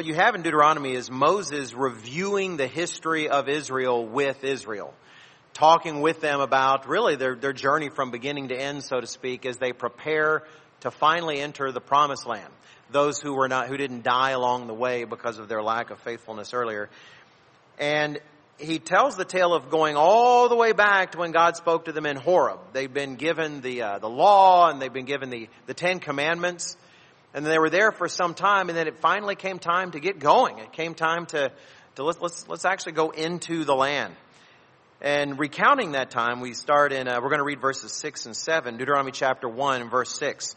what you have in Deuteronomy is Moses reviewing the history of Israel with Israel, talking with them about really their journey from beginning to end, so to speak, as they prepare to finally enter the promised land. Those who didn't die along the way because of their lack of faithfulness earlier. And he tells the tale of going all the way back to when God spoke to them in Horeb. They've been given the law, and they've been given the Ten Commandments. And they were there for some time, and then it finally came time to get going. It came time to let's actually go into the land. And recounting that time, we start in, we're going to read verses 6 and 7, Deuteronomy chapter 1 and verse 6.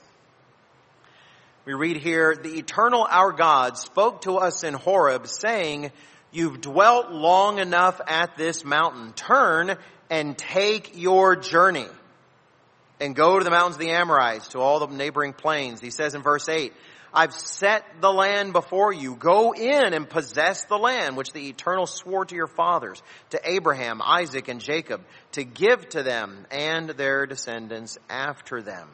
We read here, "The eternal our God spoke to us in Horeb, saying, 'You've dwelt long enough at this mountain. Turn and take your journey and go to the mountains of the Amorites, to all the neighboring plains.'" He says in verse 8, "I've set the land before you. Go in and possess the land which the Eternal swore to your fathers, to Abraham, Isaac, and Jacob, to give to them and their descendants after them."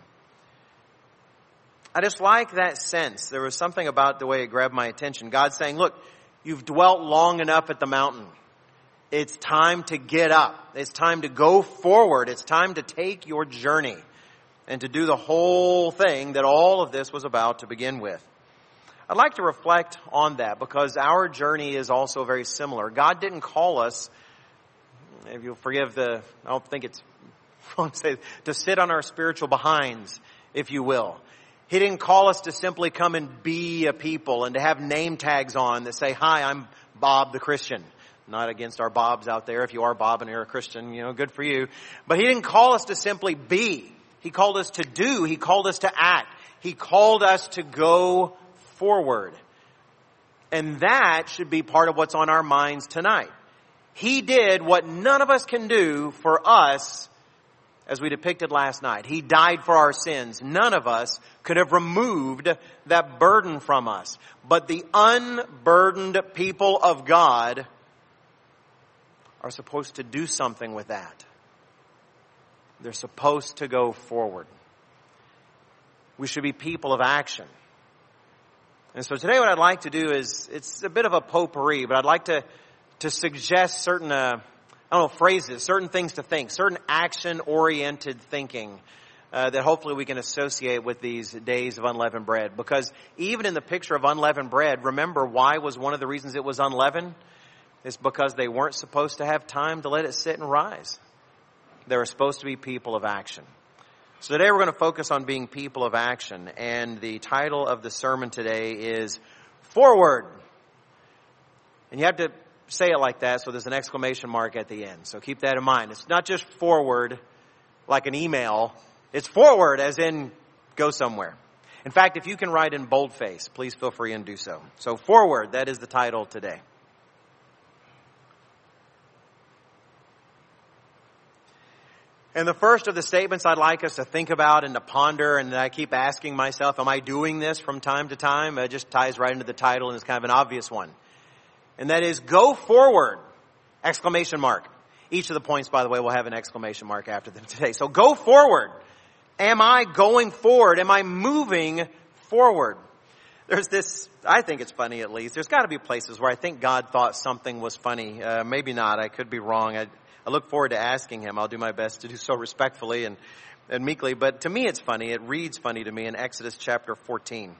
I just like that sense. There was something about the way it grabbed my attention. God saying, look, you've dwelt long enough at the mountain. It's time to get up. It's time to go forward. It's time to take your journey and to do the whole thing that all of this was about to begin with. I'd like to reflect on that because our journey is also very similar. God didn't call us, if you'll forgive I don't think it's wrong to say, to sit on our spiritual behinds, if you will. He didn't call us to simply come and be a people and to have name tags on that say, "Hi, I'm Bob the Christian." Not against our Bobs out there. If you are Bob and you're a Christian, good for you. But he didn't call us to simply be. He called us to do. He called us to act. He called us to go forward. And that should be part of what's on our minds tonight. He did what none of us can do for us, as we depicted last night. He died for our sins. None of us could have removed that burden from us. But the unburdened people of God are supposed to do something with that. They're supposed to go forward. We should be people of action. And so today what I'd like to do is, it's a bit of a potpourri, but I'd like to suggest certain, phrases, certain things to think, certain action-oriented thinking that hopefully we can associate with these days of unleavened bread. Because even in the picture of unleavened bread, remember why was one of the reasons it was unleavened? It's because they weren't supposed to have time to let it sit and rise. They were supposed to be people of action. So today we're going to focus on being people of action. And the title of the sermon today is Forward. And you have to say it like that, so there's an exclamation mark at the end. So keep that in mind. It's not just forward like an email. It's forward as in go somewhere. In fact, if you can write in boldface, please feel free and do so. So forward, that is the title today. And the first of the statements I'd like us to think about and to ponder, and I keep asking myself, am I doing this from time to time? It just ties right into the title and it's kind of an obvious one. And that is, go forward! Exclamation mark. Each of the points, by the way, will have an exclamation mark after them today. So go forward. Am I going forward? Am I moving forward? There's this, I think it's funny at least. There's got to be places where I think God thought something was funny. Maybe not. I could be wrong. I look forward to asking him. I'll do my best to do so respectfully and meekly. But to me it's funny. It reads funny to me in Exodus chapter 14.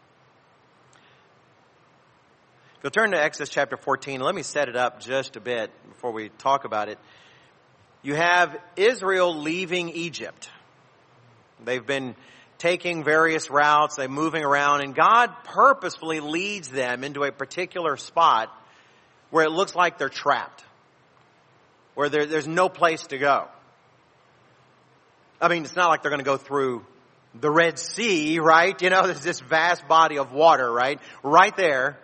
If you'll turn to Exodus chapter 14, let me set it up just a bit before we talk about it. You have Israel leaving Egypt. They've been taking various routes. They're moving around. And God purposefully leads them into a particular spot where it looks like they're trapped. Where there's no place to go. I mean, it's not like they're going to go through the Red Sea, right? There's this vast body of water, right? Right there.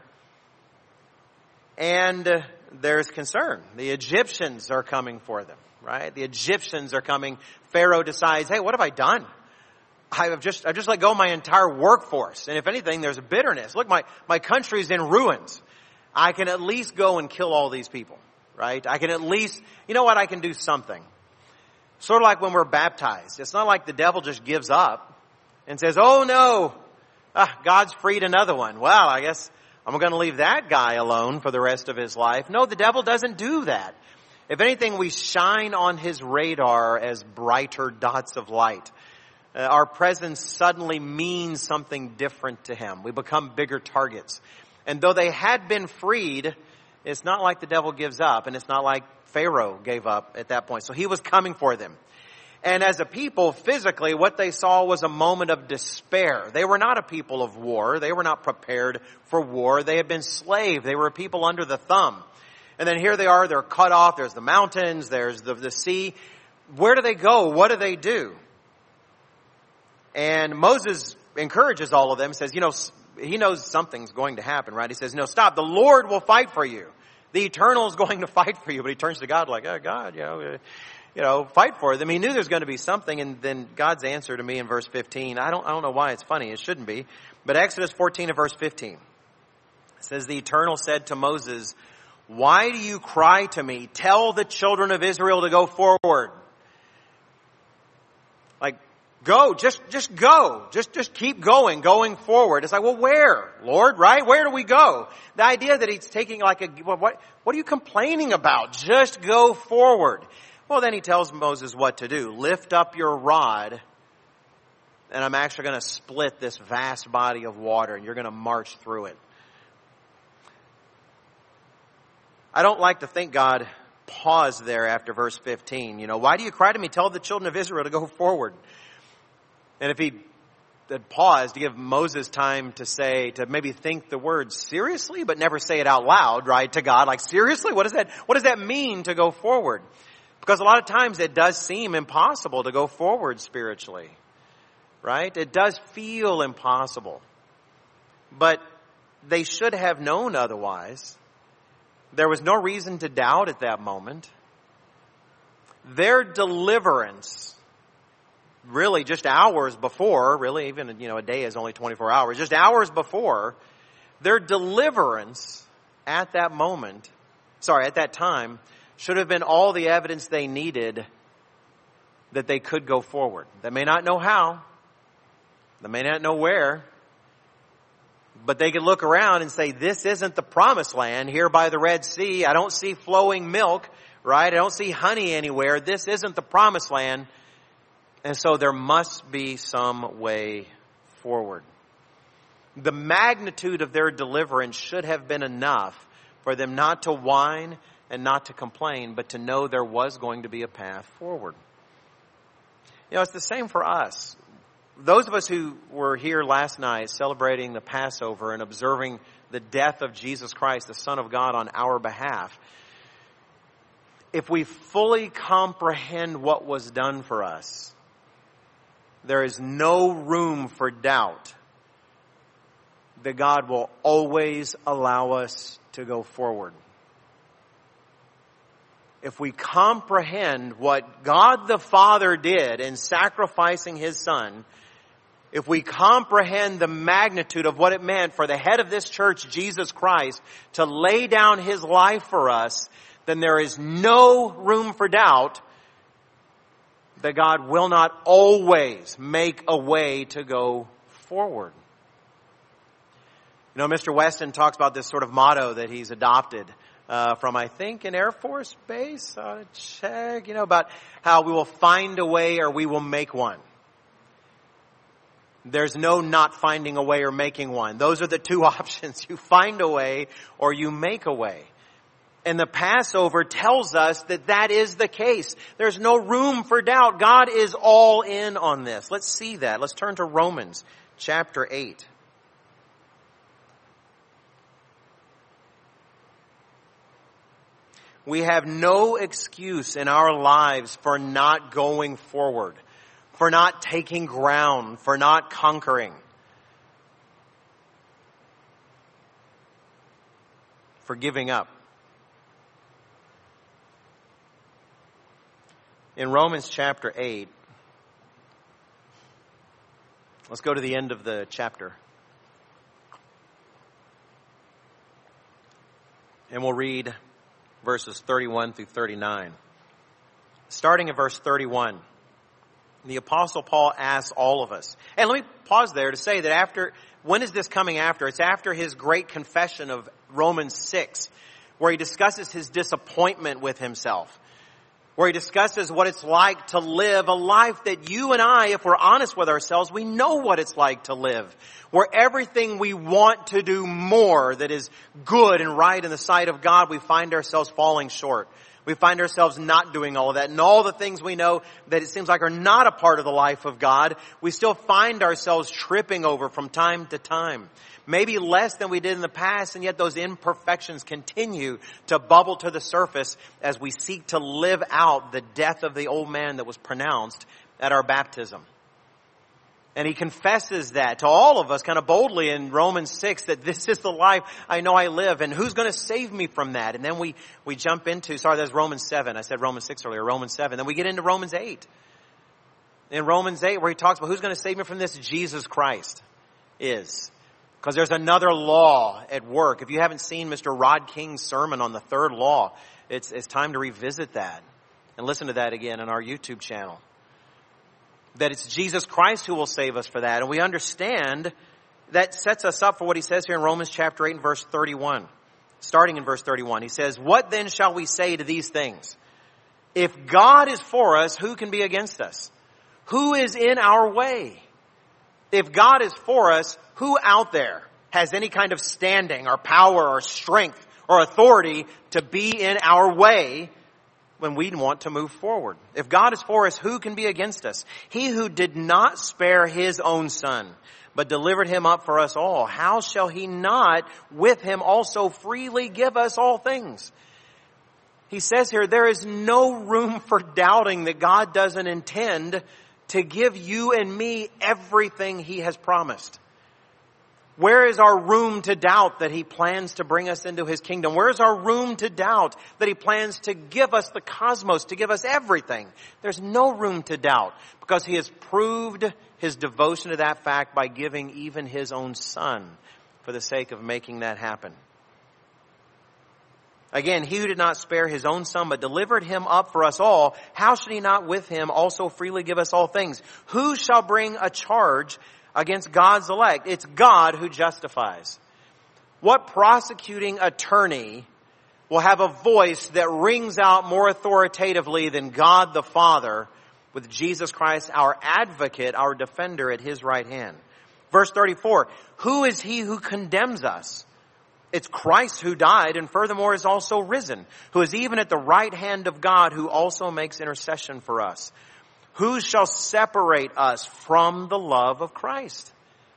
And there's concern. The Egyptians are coming for them, right? The Egyptians are coming. Pharaoh decides, hey, what have I done? I've just let go of my entire workforce. And if anything, there's a bitterness. Look, my country's in ruins. I can at least go and kill all these people. Right? I can at least, I can do something. Sort of like when we're baptized. It's not like the devil just gives up and says, oh no, God's freed another one. Well, I guess I'm going to leave that guy alone for the rest of his life. No, the devil doesn't do that. If anything, we shine on his radar as brighter dots of light. Our presence suddenly means something different to him. We become bigger targets. And though they had been freed, it's not like the devil gives up, and it's not like Pharaoh gave up at that point. So he was coming for them. And as a people, physically, what they saw was a moment of despair. They were not a people of war. They were not prepared for war. They had been slaves. They were a people under the thumb. And then here they are, they're cut off. There's the mountains, there's the sea. Where do they go? What do they do? And Moses encourages all of them, says, he knows something's going to happen, right? He says, stop. The Lord will fight for you. The Eternal is going to fight for you. But he turns to God like, oh, God, fight for them. He knew there's going to be something. And then God's answer to me in verse 15, I don't know why it's funny. It shouldn't be. But Exodus 14 and verse 15 says, the Eternal said to Moses, why do you cry to me? Tell the children of Israel to go forward. Like, go, just go. Just keep going forward. It's like, well, where, Lord, right? Where do we go? The idea that he's taking what are you complaining about? Just go forward. Well, then he tells Moses what to do. Lift up your rod, and I'm actually going to split this vast body of water, and you're going to march through it. I don't like to think God paused there after verse 15. Why do you cry to me? Tell the children of Israel to go forward. And if he had paused to give Moses time to maybe think the words seriously, but never say it out loud, right, to God. Like, seriously? What does that mean to go forward? Because a lot of times it does seem impossible to go forward spiritually, right? It does feel impossible. But they should have known otherwise. There was no reason to doubt at that moment. Their deliverance, really just hours before, really even, a day is only 24 hours, just hours before, their deliverance at that time, should have been all the evidence they needed that they could go forward. They may not know how. They may not know where. But they could look around and say, this isn't the promised land here by the Red Sea. I don't see flowing milk, right? I don't see honey anywhere. This isn't the promised land. And so there must be some way forward. The magnitude of their deliverance should have been enough for them not to whine and not to complain, but to know there was going to be a path forward. It's the same for us. Those of us who were here last night celebrating the Passover and observing the death of Jesus Christ, the Son of God, on our behalf, if we fully comprehend what was done for us, there is no room for doubt that God will always allow us to go forward. If we comprehend what God the Father did in sacrificing His Son, if we comprehend the magnitude of what it meant for the head of this church, Jesus Christ, to lay down His life for us, then there is no room for doubt that God will not always make a way to go forward. Mr. Weston talks about this sort of motto that he's adopted from, I think, an Air Force base. I ought to check, about how we will find a way or we will make one. There's no not finding a way or making one. Those are the two options. You find a way or you make a way. And the Passover tells us that that is the case. There's no room for doubt. God is all in on this. Let's see that. Let's turn to Romans chapter 8. We have no excuse in our lives for not going forward, for not taking ground, for not conquering, for giving up. In Romans chapter 8, let's go to the end of the chapter. And we'll read verses 31 through 39. Starting at verse 31. The Apostle Paul asks all of us. And let me pause there to say that when is this coming after? It's after his great confession of Romans 6, where he discusses his disappointment with himself, where he discusses what it's like to live a life that you and I, if we're honest with ourselves, we know what it's like to live, where everything we want to do more that is good and right in the sight of God, we find ourselves falling short. We find ourselves not doing all of that. And all the things we know that it seems like are not a part of the life of God, we still find ourselves tripping over from time to time. Maybe less than we did in the past, and yet those imperfections continue to bubble to the surface as we seek to live out the death of the old man that was pronounced at our baptism. And he confesses that to all of us kind of boldly in Romans 6, that this is the life I know I live, and who's going to save me from that? And then we jump into, that's Romans 7. I said Romans 6 earlier, Romans 7. Then we get into Romans 8. In Romans 8, where he talks about who's going to save me from this? Jesus Christ is. Because there's another law at work. If you haven't seen Mr. Rod King's sermon on the third law, it's time to revisit that and listen to that again on our YouTube channel. That it's Jesus Christ who will save us for that. And we understand that sets us up for what he says here in Romans chapter 8 and verse 31. Starting in verse 31, he says, "What then shall we say to these things? If God is for us, who can be against us? Who is in our way? If God is for us, who out there has any kind of standing or power or strength or authority to be in our way when we want to move forward? If God is for us, who can be against us? He who did not spare his own son, but delivered him up for us all, how shall he not with him also freely give us all things?" He says here, there is no room for doubting that God doesn't intend to give you and me everything he has promised. Where is our room to doubt that he plans to bring us into his kingdom? Where is our room to doubt that he plans to give us the cosmos, to give us everything? There's no room to doubt, because he has proved his devotion to that fact by giving even his own son for the sake of making that happen. Again, he who did not spare his own son, but delivered him up for us all, how should he not with him also freely give us all things? Who shall bring a charge against God's elect? It's God who justifies. What prosecuting attorney will have a voice that rings out more authoritatively than God the Father, with Jesus Christ, our advocate, our defender, at his right hand? Verse 34, who is he who condemns us? It's Christ who died and furthermore is also risen, who is even at the right hand of God, who also makes intercession for us. Who shall separate us from the love of Christ?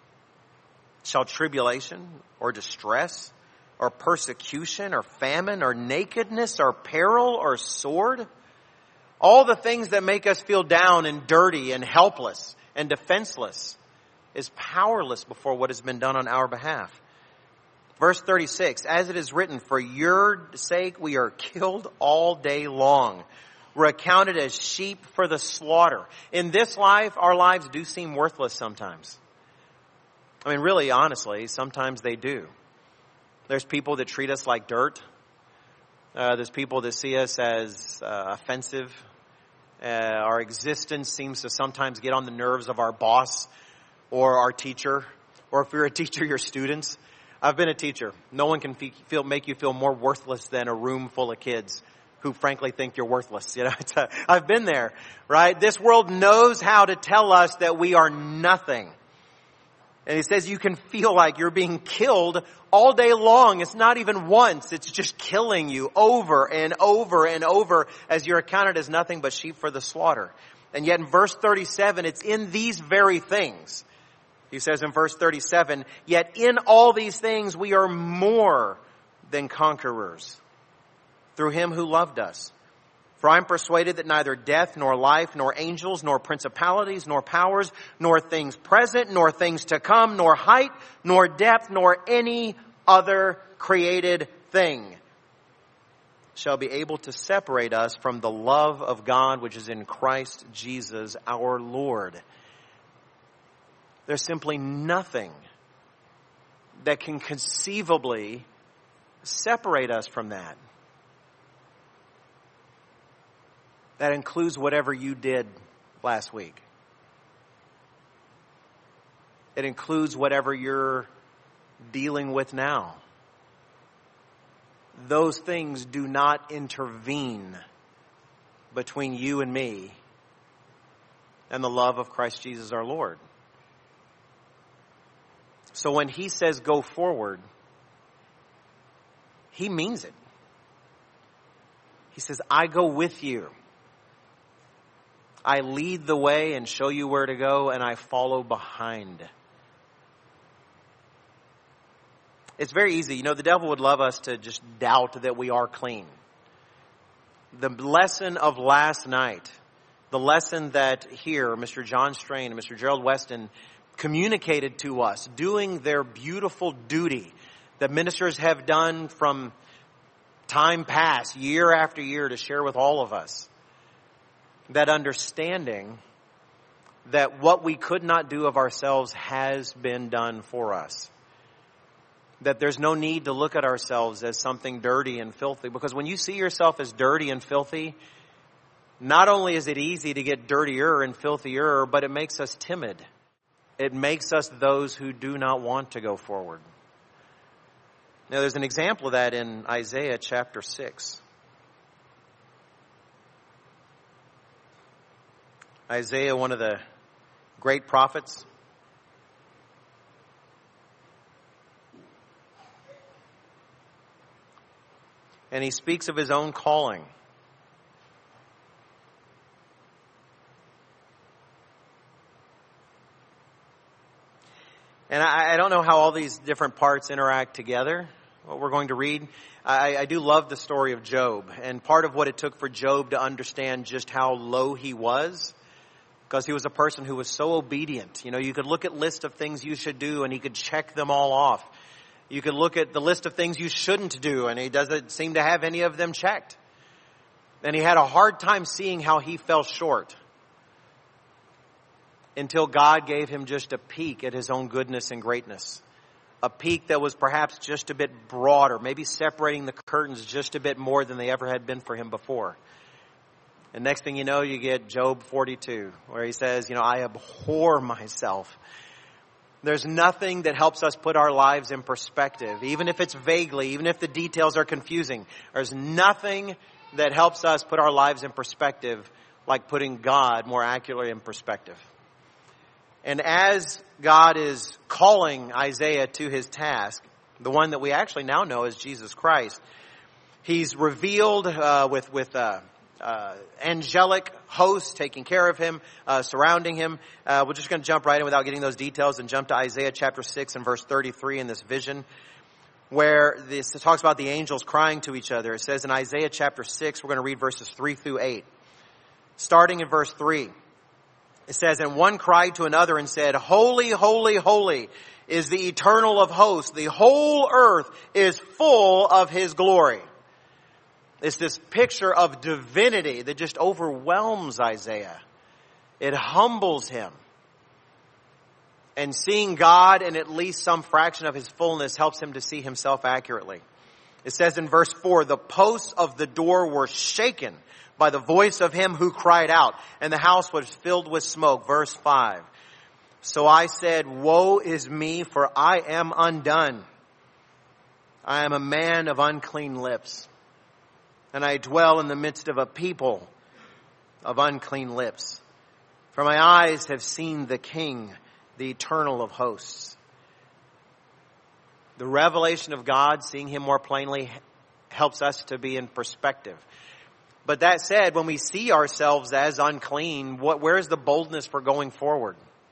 Shall tribulation or distress or persecution or famine or nakedness or peril or sword? All the things that make us feel down and dirty and helpless and defenseless is powerless before what has been done on our behalf. Verse 36, as it is written, for your sake we are killed all day long. We're accounted as sheep for the slaughter. In this life, our lives do seem worthless sometimes. I mean, really, honestly, sometimes they do. There's people that treat us like dirt. There's people that see us as offensive. Our existence seems to sometimes get on the nerves of our boss or our teacher. Or if you're a teacher, your students. I've been a teacher. No one can make you feel more worthless than a room full of kids who frankly think you're worthless. You know, I've been there, right? This world knows how to tell us that we are nothing. And he says you can feel like you're being killed all day long. It's not even once. It's just killing you over and over and over as you're accounted as nothing but sheep for the slaughter. And yet in verse 37, it's in these very things. He says in verse 37, yet in all these things we are more than conquerors through him who loved us. For I am persuaded that neither death, nor life, nor angels, nor principalities, nor powers, nor things present, nor things to come, nor height, nor depth, nor any other created thing shall be able to separate us from the love of God which is in Christ Jesus our Lord. There's simply nothing that can conceivably separate us from that. That includes whatever you did last week. It includes whatever you're dealing with now. Those things do not intervene between you and me and the love of Christ Jesus our Lord. So when he says go forward, he means it. He says, I go with you. I lead the way and show you where to go, and I follow behind. It's very easy. The devil would love us to just doubt that we are clean. The lesson of last night, the lesson that here, Mr. John Strain and Mr. Gerald Weston communicated to us, doing their beautiful duty that ministers have done from time past, year after year, to share with all of us. That understanding that what we could not do of ourselves has been done for us. That there's no need to look at ourselves as something dirty and filthy. Because when you see yourself as dirty and filthy, not only is it easy to get dirtier and filthier, but it makes us timid. It makes us those who do not want to go forward. Now there's an example of that in Isaiah chapter 6. Isaiah, one of the great prophets. And he speaks of his own calling. And I don't know how all these different parts interact together, what we're going to read. I do love the story of Job. And part of what it took for Job to understand just how low he was, because he was a person who was so obedient. You could look at lists of things you should do and he could check them all off. You could look at the list of things you shouldn't do and he doesn't seem to have any of them checked. And he had a hard time seeing how he fell short until God gave him just a peek at his own goodness and greatness. A peek that was perhaps just a bit broader, maybe separating the curtains just a bit more than they ever had been for him before. And next thing you know, you get Job 42, where he says, I abhor myself. There's nothing that helps us put our lives in perspective, even if it's vaguely, even if the details are confusing. There's nothing that helps us put our lives in perspective like putting God more accurately in perspective. And as God is calling Isaiah to his task, the one that we actually now know as Jesus Christ, he's revealed with angelic hosts taking care of him, surrounding him. We're just going to jump right in without getting those details and jump to Isaiah chapter 6 and verse 33 in this vision, where this talks about the angels crying to each other. It says in Isaiah chapter 6, we're going to read verses 3 through 8. Starting in verse 3, it says, and one cried to another and said, holy, holy, holy is the Eternal of hosts. The whole earth is full of his glory. It's this picture of divinity that just overwhelms Isaiah. It humbles him. And seeing God in at least some fraction of his fullness helps him to see himself accurately. It says in verse 4, the posts of the door were shaken by the voice of him who cried out, and the house was filled with smoke. Verse 5, so I said, woe is me, for I am undone. I am a man of unclean lips, and I dwell in the midst of a people of unclean lips. For my eyes have seen the King, the Eternal of hosts. The revelation of God, seeing him more plainly, helps us to be in perspective. But that said, when we see ourselves as unclean, where's the boldness for going forward?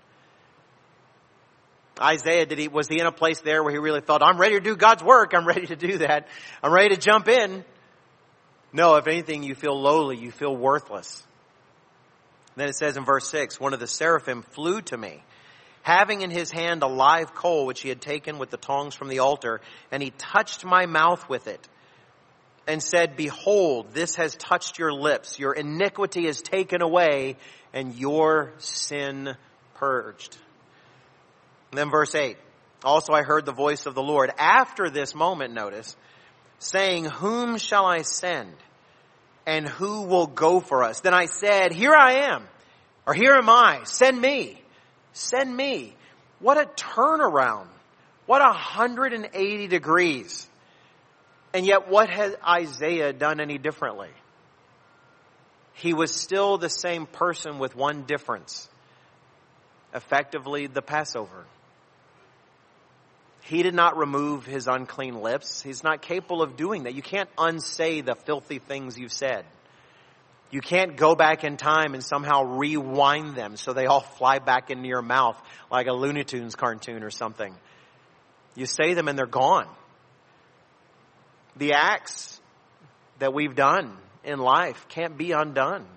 Isaiah, was he in a place there where he really felt, I'm ready to do God's work. I'm ready to do that. I'm ready to jump in. No, if anything, you feel lowly. You feel worthless. Then it says in verse 6, one of the seraphim flew to me, having in his hand a live coal which he had taken with the tongs from the altar, and he touched my mouth with it and said, behold, this has touched your lips. Your iniquity is taken away and your sin purged. And then verse 8, also I heard the voice of the Lord after this moment, notice, saying, whom shall I send? And who will go for us? Then I said, here I am, or here am I, send me. Send me. What a turnaround. What 180 degrees. And yet what had Isaiah done any differently? He was still the same person with one difference. Effectively, the Passover. He did not remove his unclean lips. He's not capable of doing that. You can't unsay the filthy things you've said. You can't go back in time and somehow rewind them so they all fly back into your mouth like a Looney Tunes cartoon or something. You say them and they're gone. The acts that we've done in life can't be undone.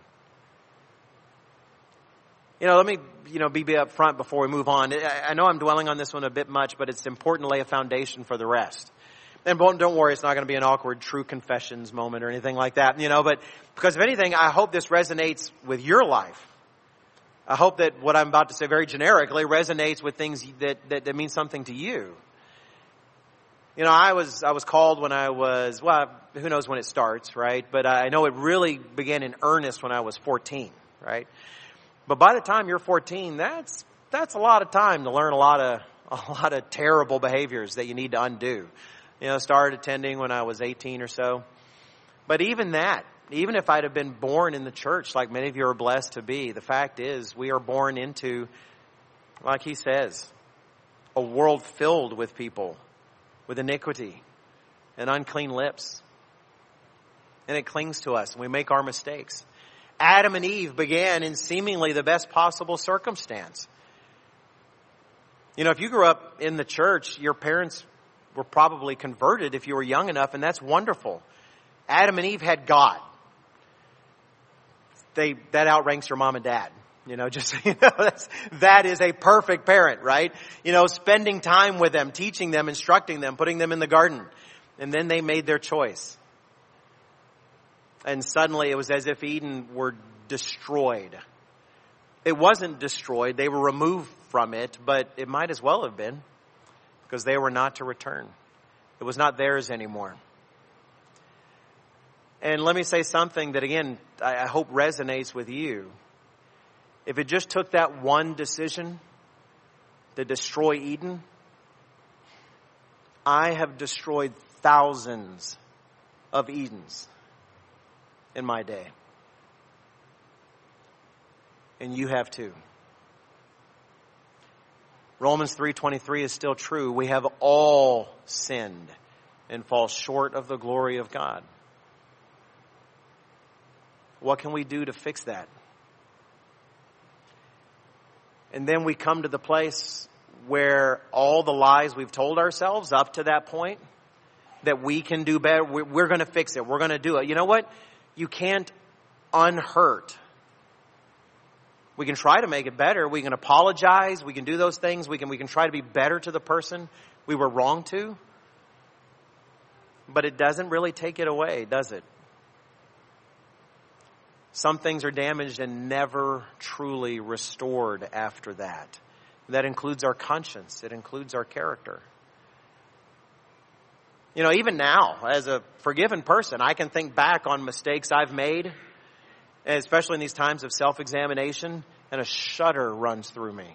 Let me, be up front before we move on. I know I'm dwelling on this one a bit much, but it's important to lay a foundation for the rest. And don't worry, it's not going to be an awkward true confessions moment or anything like that, but because if anything, I hope this resonates with your life. I hope that what I'm about to say very generically resonates with things that mean something to you. I was called when I was, who knows when it starts, right? But I know it really began in earnest when I was 14, right? But by the time you're 14, that's a lot of time to learn a lot of terrible behaviors that you need to undo. Started attending when I was 18 or so. But even if I'd have been born in the church like many of you are blessed to be, the fact is we are born into, like he says, a world filled with people with iniquity and unclean lips. And it clings to us and we make our mistakes. Adam and Eve began in seemingly the best possible circumstance. If you grew up in the church, your parents were probably converted if you were young enough, and that's wonderful. Adam and Eve had God. That outranks your mom and dad. That is a perfect parent, right? Spending time with them, teaching them, instructing them, putting them in the garden. And then they made their choice. And suddenly it was as if Eden were destroyed. It wasn't destroyed. They were removed from it, but it might as well have been because they were not to return. It was not theirs anymore. And let me say something that, again, I hope resonates with you. If it just took that one decision to destroy Eden, I have destroyed thousands of Edens in my day. And you have too. Romans 3:23 is still true. We have all sinned and fall short of the glory of God. What can we do to fix that? And then we come to the place where all the lies we've told ourselves up to that point, that we can do better, we're going to fix it, we're going to do it. You know what? You can't unhurt. We can try to make it better. We can apologize. We can do those things. We can try to be better to the person we were wrong to. But it doesn't really take it away, does it? Some things are damaged and never truly restored after that. That includes our conscience. It includes our character. Even now, as a forgiven person, I can think back on mistakes I've made, especially in these times of self-examination, and a shudder runs through me.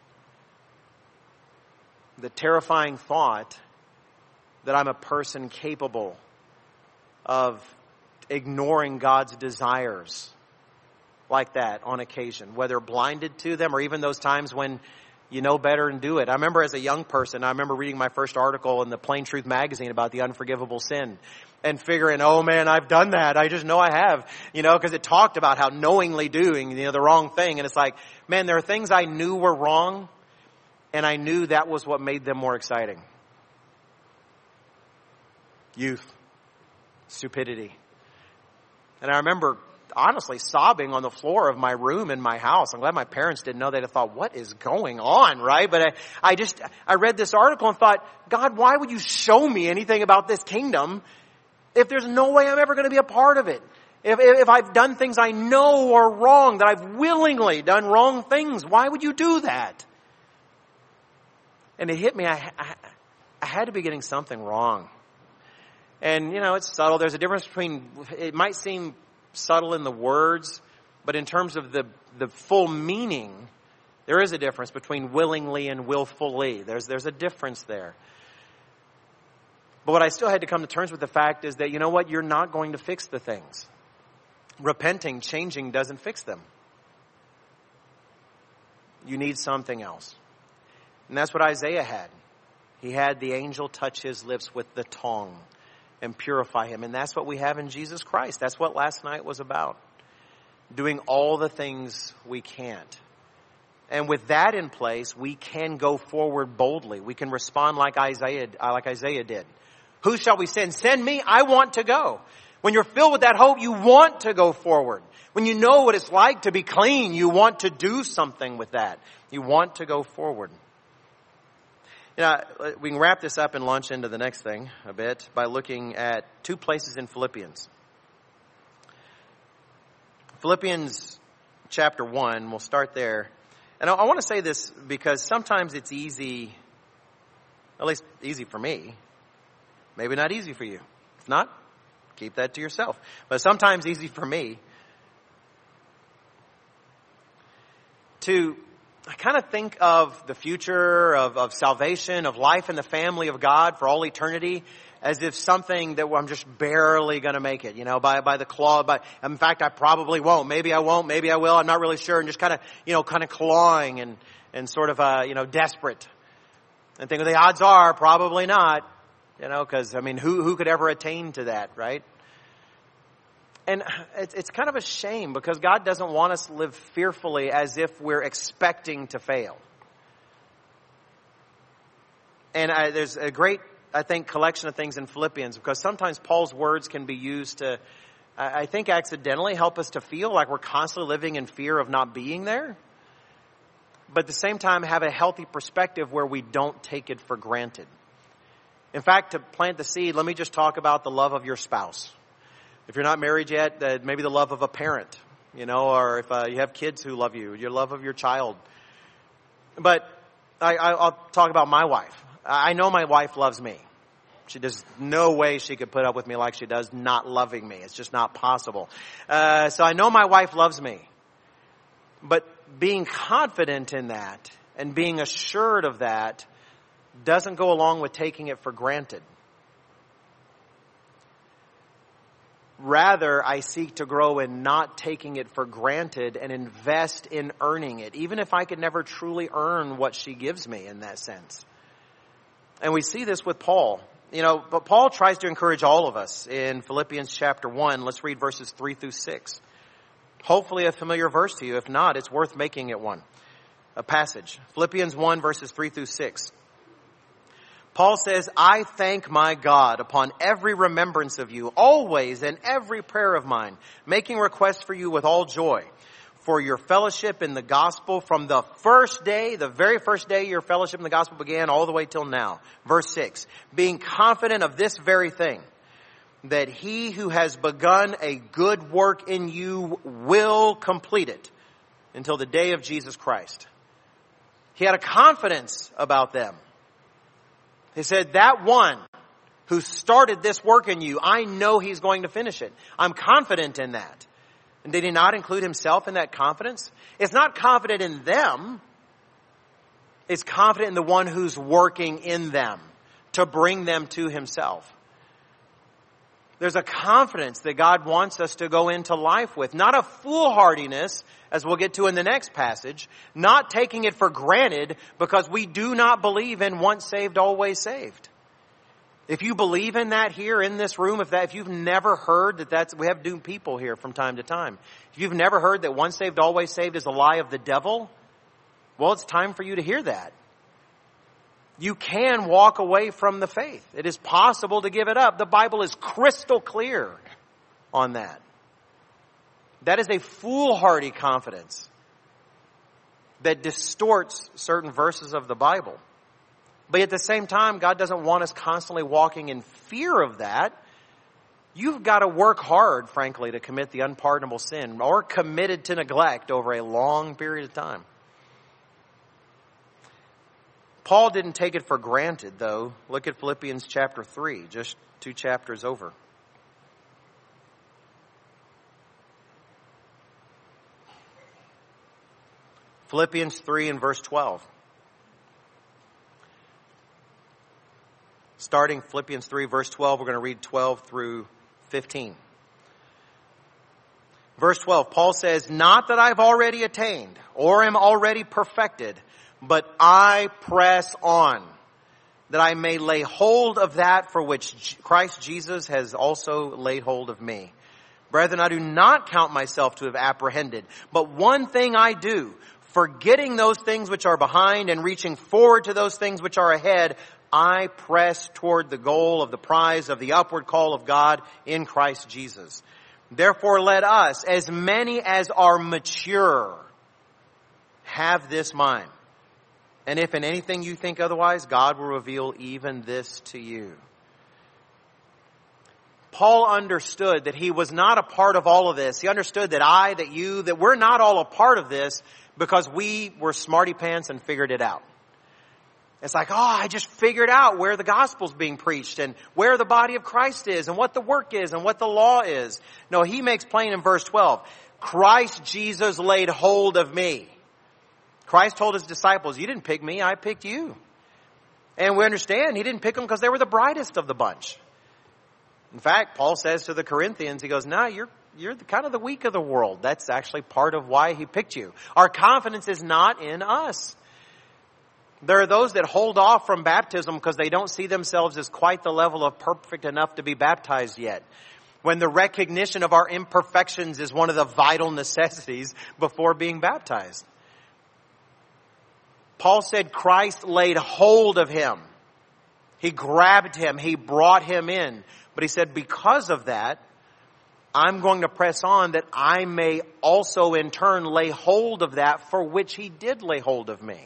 The terrifying thought that I'm a person capable of ignoring God's desires like that on occasion, whether blinded to them or even those times when you know better and do it. I remember as a young person, I remember reading my first article in the Plain Truth magazine about the unforgivable sin and figuring, oh man, I've done that. I just know I have, because it talked about how knowingly doing, the wrong thing. And it's like, man, there are things I knew were wrong and I knew that was what made them more exciting. Youth, stupidity. And I remember honestly sobbing on the floor of my room in my house. I'm glad my parents didn't know. They'd have thought, what is going on, right? But I read this article and thought, God, why would you show me anything about this kingdom if there's no way I'm ever going to be a part of it? If I've done things I know are wrong, that I've willingly done wrong things, why would you do that? And it hit me. I had to be getting something wrong. And, it's subtle. There's a difference between, it might seem subtle in the words, but in terms of the full meaning, There is a difference between willingly and willfully. There's a difference there. But what I still had to come to terms with the fact is that, you know what? You're not going to fix the things. Repenting, changing doesn't fix them. You need something else. And that's what Isaiah had. He had the angel touch his lips with the tongue and purify him. And that's what we have in Jesus Christ. That's what last night was about. Doing all the things we can't. And with that in place, we can go forward boldly. We can respond like Isaiah did. Who shall we send? Send me. I want to go. When you're filled with that hope, you want to go forward. When you know what it's like to be clean, you want to do something with that. You want to go forward. You know, we can wrap this up and launch into the next thing a bit by looking at two places in Philippians. Philippians chapter 1, we'll start there. And I want to say this because sometimes it's easy, at least easy for me, maybe not easy for you. If not, keep that to yourself. But sometimes easy for me to kind of think of the future, of salvation, of life in the family of God for all eternity as if something that I'm just barely going to make it, by the claw. In fact, I probably won't. Maybe I won't. Maybe I will. I'm not really sure. And just kind of clawing and sort of, desperate. And thinking the odds are probably not, because, who could ever attain to that, right? And it's kind of a shame because God doesn't want us to live fearfully as if we're expecting to fail. And there's a great, I think, collection of things in Philippians because sometimes Paul's words can be used to, I think, accidentally help us to feel like we're constantly living in fear of not being there. But at the same time, have a healthy perspective where we don't take it for granted. In fact, to plant the seed, let me just talk about the love of your spouse. If you're not married yet, maybe the love of a parent, or if you have kids who love you, your love of your child. But I'll talk about my wife. I know my wife loves me. There's no way she could put up with me like she does not loving me. It's just not possible. So I know my wife loves me. But being confident in that and being assured of that doesn't go along with taking it for granted. Rather, I seek to grow in not taking it for granted and invest in earning it, even if I could never truly earn what she gives me in that sense. And we see this with Paul. But Paul tries to encourage all of us in Philippians chapter 1. Let's read verses 3 through 6. Hopefully a familiar verse to you. If not, it's worth making it one. A passage. Philippians 1 verses 3 through 6. Paul says, I thank my God upon every remembrance of you, always in every prayer of mine, making requests for you with all joy, for your fellowship in the gospel from the first day, the very first day your fellowship in the gospel began, all the way till now. Verse 6, being confident of this very thing, that he who has begun a good work in you will complete it until the day of Jesus Christ. He had a confidence about them. He said, that one who started this work in you, I know he's going to finish it. I'm confident in that. And did he not include himself in that confidence? It's not confident in them. It's confident in the one who's working in them to bring them to himself. There's a confidence that God wants us to go into life with. Not a foolhardiness, as we'll get to in the next passage. Not taking it for granted because we do not believe in once saved, always saved. If you believe in that here in this room, if you've never heard we have doomed people here from time to time. If you've never heard that once saved, always saved is a lie of the devil, well, it's time for you to hear that. You can walk away from the faith. It is possible to give it up. The Bible is crystal clear on that. That is a foolhardy confidence that distorts certain verses of the Bible. But at the same time, God doesn't want us constantly walking in fear of that. You've got to work hard, frankly, to commit the unpardonable sin or committed to neglect over a long period of time. Paul didn't take it for granted, though. Look at Philippians chapter 3, just 2 chapters over. Philippians 3 and verse 12. Starting Philippians 3 verse 12, we're going to read 12 through 15. Verse 12, Paul says, "Not that I've already attained or am already perfected, but I press on, that I may lay hold of that for which Christ Jesus has also laid hold of me. Brethren, I do not count myself to have apprehended, but one thing I do, forgetting those things which are behind and reaching forward to those things which are ahead, I press toward the goal of the prize of the upward call of God in Christ Jesus. Therefore let us, as many as are mature, have this mind. And if in anything you think otherwise, God will reveal even this to you." Paul understood that he was not a part of all of this. He understood that we're not all a part of this because we were smarty pants and figured it out. It's like, I just figured out where the gospel's being preached and where the body of Christ is and what the work is and what the law is. No, he makes plain in verse 12, Christ Jesus laid hold of me. Christ told his disciples, you didn't pick me, I picked you. And we understand he didn't pick them because they were the brightest of the bunch. In fact, Paul says to the Corinthians, he goes, no, you're kind of the weak of the world. That's actually part of why he picked you. Our confidence is not in us. There are those that hold off from baptism because they don't see themselves as quite the level of perfect enough to be baptized yet. When the recognition of our imperfections is one of the vital necessities before being baptized. Paul said Christ laid hold of him. He grabbed him. He brought him in. But he said, because of that, I'm going to press on that I may also in turn lay hold of that for which he did lay hold of me.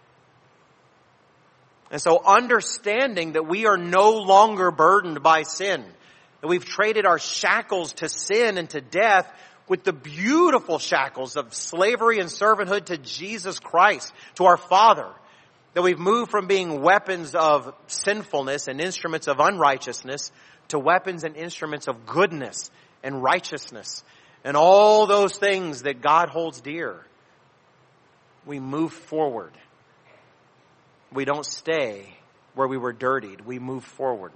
And so understanding that we are no longer burdened by sin, that we've traded our shackles to sin and to death with the beautiful shackles of slavery and servanthood to Jesus Christ, to our Father, that we've moved from being weapons of sinfulness and instruments of unrighteousness to weapons and instruments of goodness and righteousness and all those things that God holds dear. We move forward. We don't stay where we were dirtied. We move forward.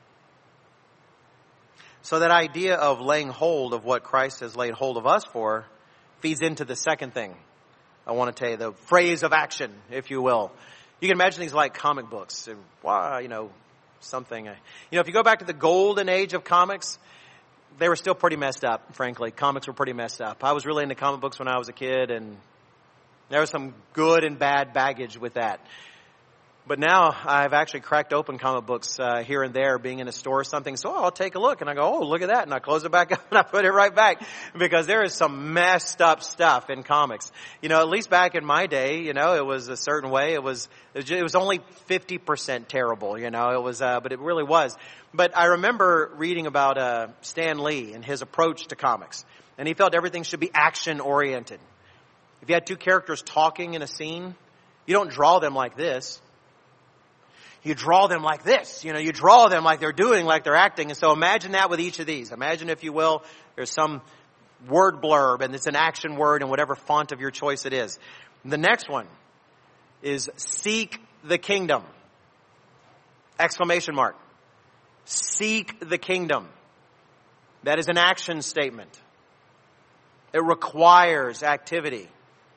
So that idea of laying hold of what Christ has laid hold of us for feeds into the second thing I want to tell you, the phrase of action, if you will. You can imagine these like comic books. Something. If you go back to the golden age of comics, they were still pretty messed up, frankly. Comics were pretty messed up. I was really into comic books when I was a kid, and there was some good and bad baggage with that. But now I've actually cracked open comic books here and there, being in a store or something. So I'll take a look and I go, oh, look at that. And I close it back up and I put it right back because there is some messed up stuff in comics. At least back in my day, it was a certain way. It was only 50% terrible, but it really was. But I remember reading about Stan Lee and his approach to comics. And he felt everything should be action oriented. If you had two characters talking in a scene, you don't draw them like this. You draw them like this. You draw them like they're doing, like they're acting. And so imagine that with each of these. Imagine, if you will, there's some word blurb and it's an action word in whatever font of your choice it is. The next one is seek the kingdom. Exclamation mark. Seek the kingdom. That is an action statement. It requires activity.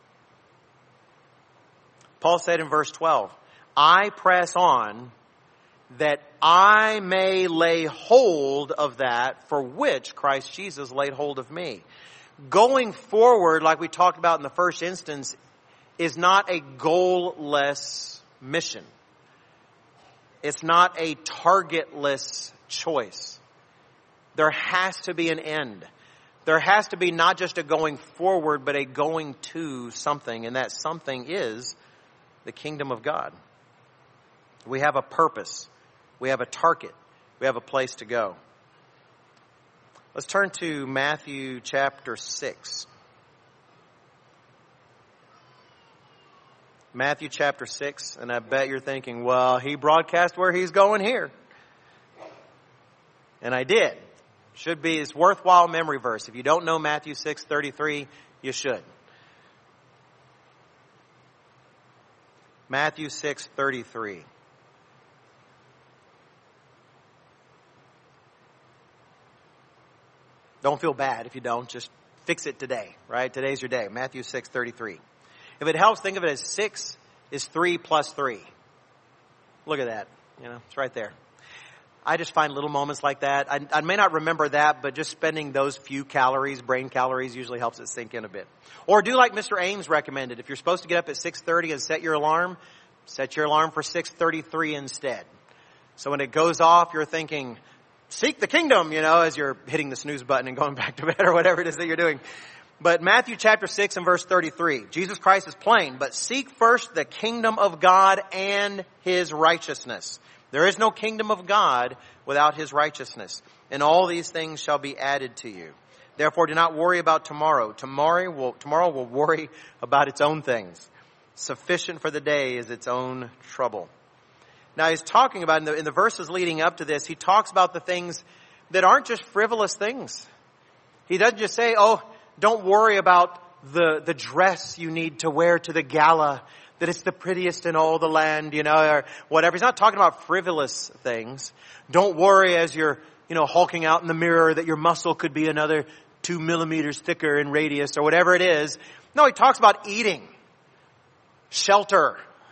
Paul said in verse 12, I press on that I may lay hold of that for which Christ Jesus laid hold of me. Going forward, like we talked about in the first instance, is not a goal-less mission. It's not a targetless choice. There has to be an end. There has to be not just a going forward, but a going to something, and that something is the kingdom of God. We have a purpose. We have a target. We have a place to go. Let's turn to Matthew chapter 6. Matthew chapter 6, and I bet you're thinking, well, he broadcast where he's going here. And I did. It's worthwhile memory verse. If you don't know Matthew 6:33, you should. Matthew 6:33. Don't feel bad if you don't. Just fix it today, right? Today's your day. Matthew 6:33. If it helps, think of it as 6 is 3 plus 3. Look at that. It's right there. I just find little moments like that. I may not remember that, but just spending those few calories, brain calories, usually helps it sink in a bit. Or do like Mr. Ames recommended. If you're supposed to get up at 6:30 and set your alarm for 6:33 instead. So when it goes off, you're thinking, seek the kingdom, as you're hitting the snooze button and going back to bed or whatever it is that you're doing. But Matthew chapter 6 and verse 33, Jesus Christ is plain, but seek first the kingdom of God and His righteousness. There is no kingdom of God without His righteousness, and all these things shall be added to you. Therefore, do not worry about tomorrow. Tomorrow will worry about its own things. Sufficient for the day is its own trouble. Now, he's talking about, in the verses leading up to this, he talks about the things that aren't just frivolous things. He doesn't just say, don't worry about the dress you need to wear to the gala, that it's the prettiest in all the land, or whatever. He's not talking about frivolous things. Don't worry as you're, hulking out in the mirror that your muscle could be another 2 millimeters thicker in radius or whatever it is. No, he talks about eating, shelter,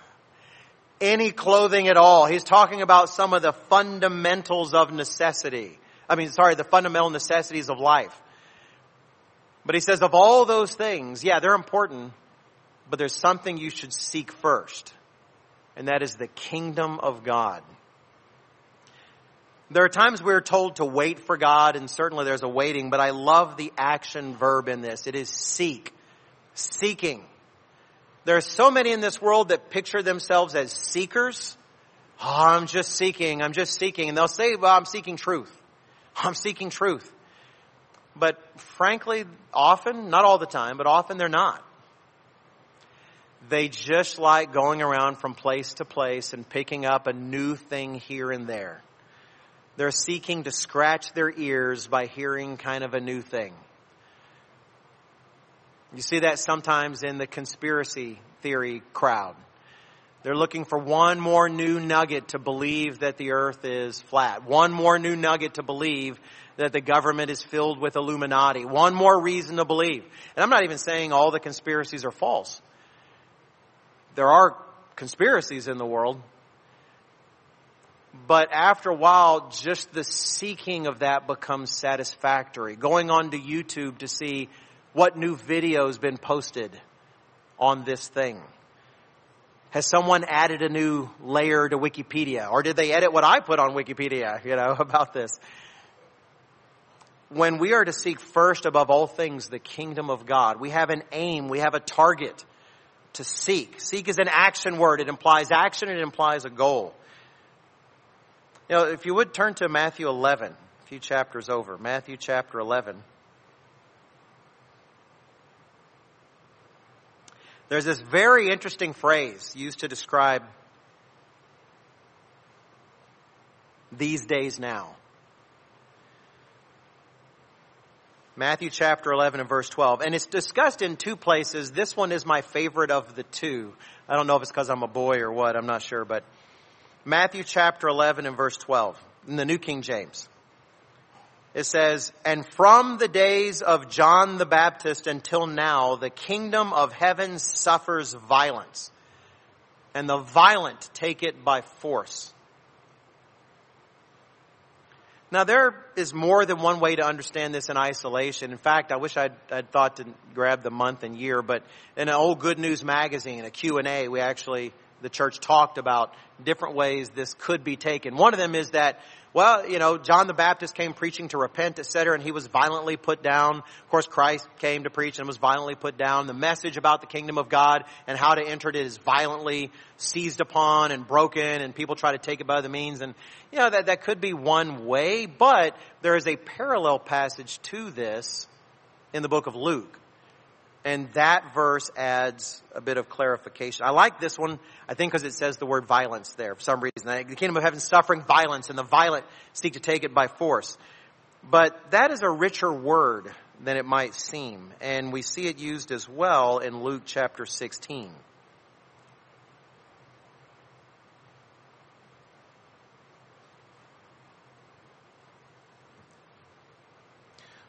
any clothing at all. He's talking about some of the fundamentals of necessity. The fundamental necessities of life. But he says of all those things, they're important, but there's something you should seek first. And that is the kingdom of God. There are times we're told to wait for God, and certainly there's a waiting, but I love the action verb in this. It is seek. Seeking. There are so many in this world that picture themselves as seekers. I'm just seeking. And they'll say, I'm seeking truth. I'm seeking truth. But frankly, often, not all the time, but often they're not. They just like going around from place to place and picking up a new thing here and there. They're seeking to scratch their ears by hearing kind of a new thing. You see that sometimes in the conspiracy theory crowd. They're looking for one more new nugget to believe that the earth is flat. One more new nugget to believe that the government is filled with Illuminati. One more reason to believe. And I'm not even saying all the conspiracies are false. There are conspiracies in the world. But after a while, just the seeking of that becomes satisfactory. Going on to YouTube to see what new video has been posted on this thing. Has someone added a new layer to Wikipedia? Or did they edit what I put on Wikipedia, about this? When we are to seek first above all things the kingdom of God, we have an aim, we have a target to seek. Seek is an action word. It implies action, it implies a goal. If you would turn to Matthew 11, a few chapters over. Matthew chapter 11. There's this very interesting phrase used to describe these days now. Matthew chapter 11 and verse 12. And it's discussed in two places. This one is my favorite of the two. I don't know if it's because I'm a boy or what. I'm not sure. But Matthew chapter 11 and verse 12 in the New King James. It says, and from the days of John the Baptist until now, the kingdom of heaven suffers violence, and the violent take it by force. Now, there is more than one way to understand this in isolation. In fact, I wish I'd thought to grab the month and year, but in an old Good News magazine, a Q&A, the church talked about different ways this could be taken. One of them is that, John the Baptist came preaching to repent, etc., and he was violently put down. Of course, Christ came to preach and was violently put down. The message about the kingdom of God and how to enter it is violently seized upon and broken, and people try to take it by the means. And, that could be one way, but there is a parallel passage to this in the book of Luke. And that verse adds a bit of clarification. I like this one, I think, because it says the word violence there for some reason. The kingdom of heaven is suffering violence, and the violent seek to take it by force. But that is a richer word than it might seem. And we see it used as well in Luke chapter 16.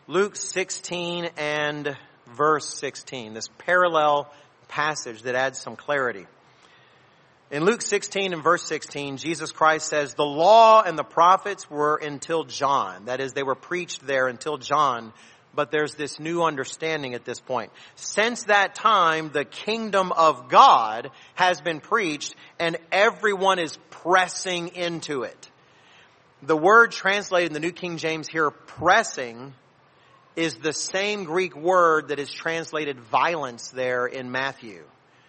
Luke 16 and verse 16, this parallel passage that adds some clarity. In Luke 16 and verse 16, Jesus Christ says, the law and the prophets were until John. That is, they were preached there until John, but there's this new understanding at this point. Since that time, the kingdom of God has been preached, and everyone is pressing into it. The word translated in the New King James here, pressing, is the same Greek word that is translated violence there in Matthew.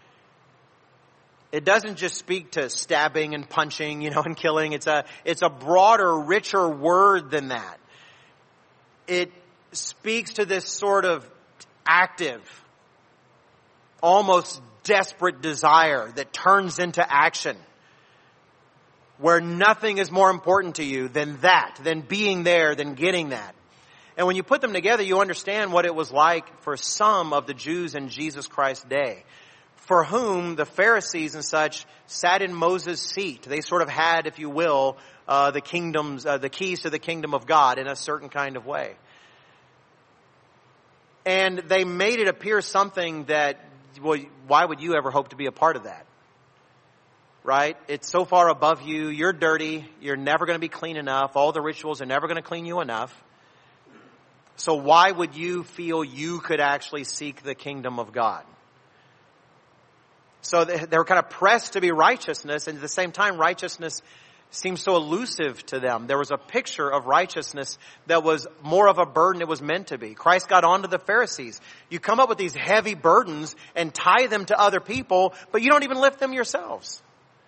It doesn't just speak to stabbing and punching, and killing. It's a broader, richer word than that. It speaks to this sort of active, almost desperate desire that turns into action, where nothing is more important to you than that, than being there, than getting that. And when you put them together, you understand what it was like for some of the Jews in Jesus Christ's day, for whom the Pharisees and such sat in Moses' seat. They sort of had, if you will, the keys to the kingdom of God in a certain kind of way. And they made it appear something that, well, why would you ever hope to be a part of that? Right? It's so far above you. You're dirty. You're never going to be clean enough. All the rituals are never going to clean you enough. So why would you feel you could actually seek the kingdom of God? So they were kind of pressed to be righteousness, and at the same time, righteousness seems so elusive to them. There was a picture of righteousness that was more of a burden it was meant to be. Christ got on to the Pharisees. You come up with these heavy burdens and tie them to other people, but you don't even lift them yourselves.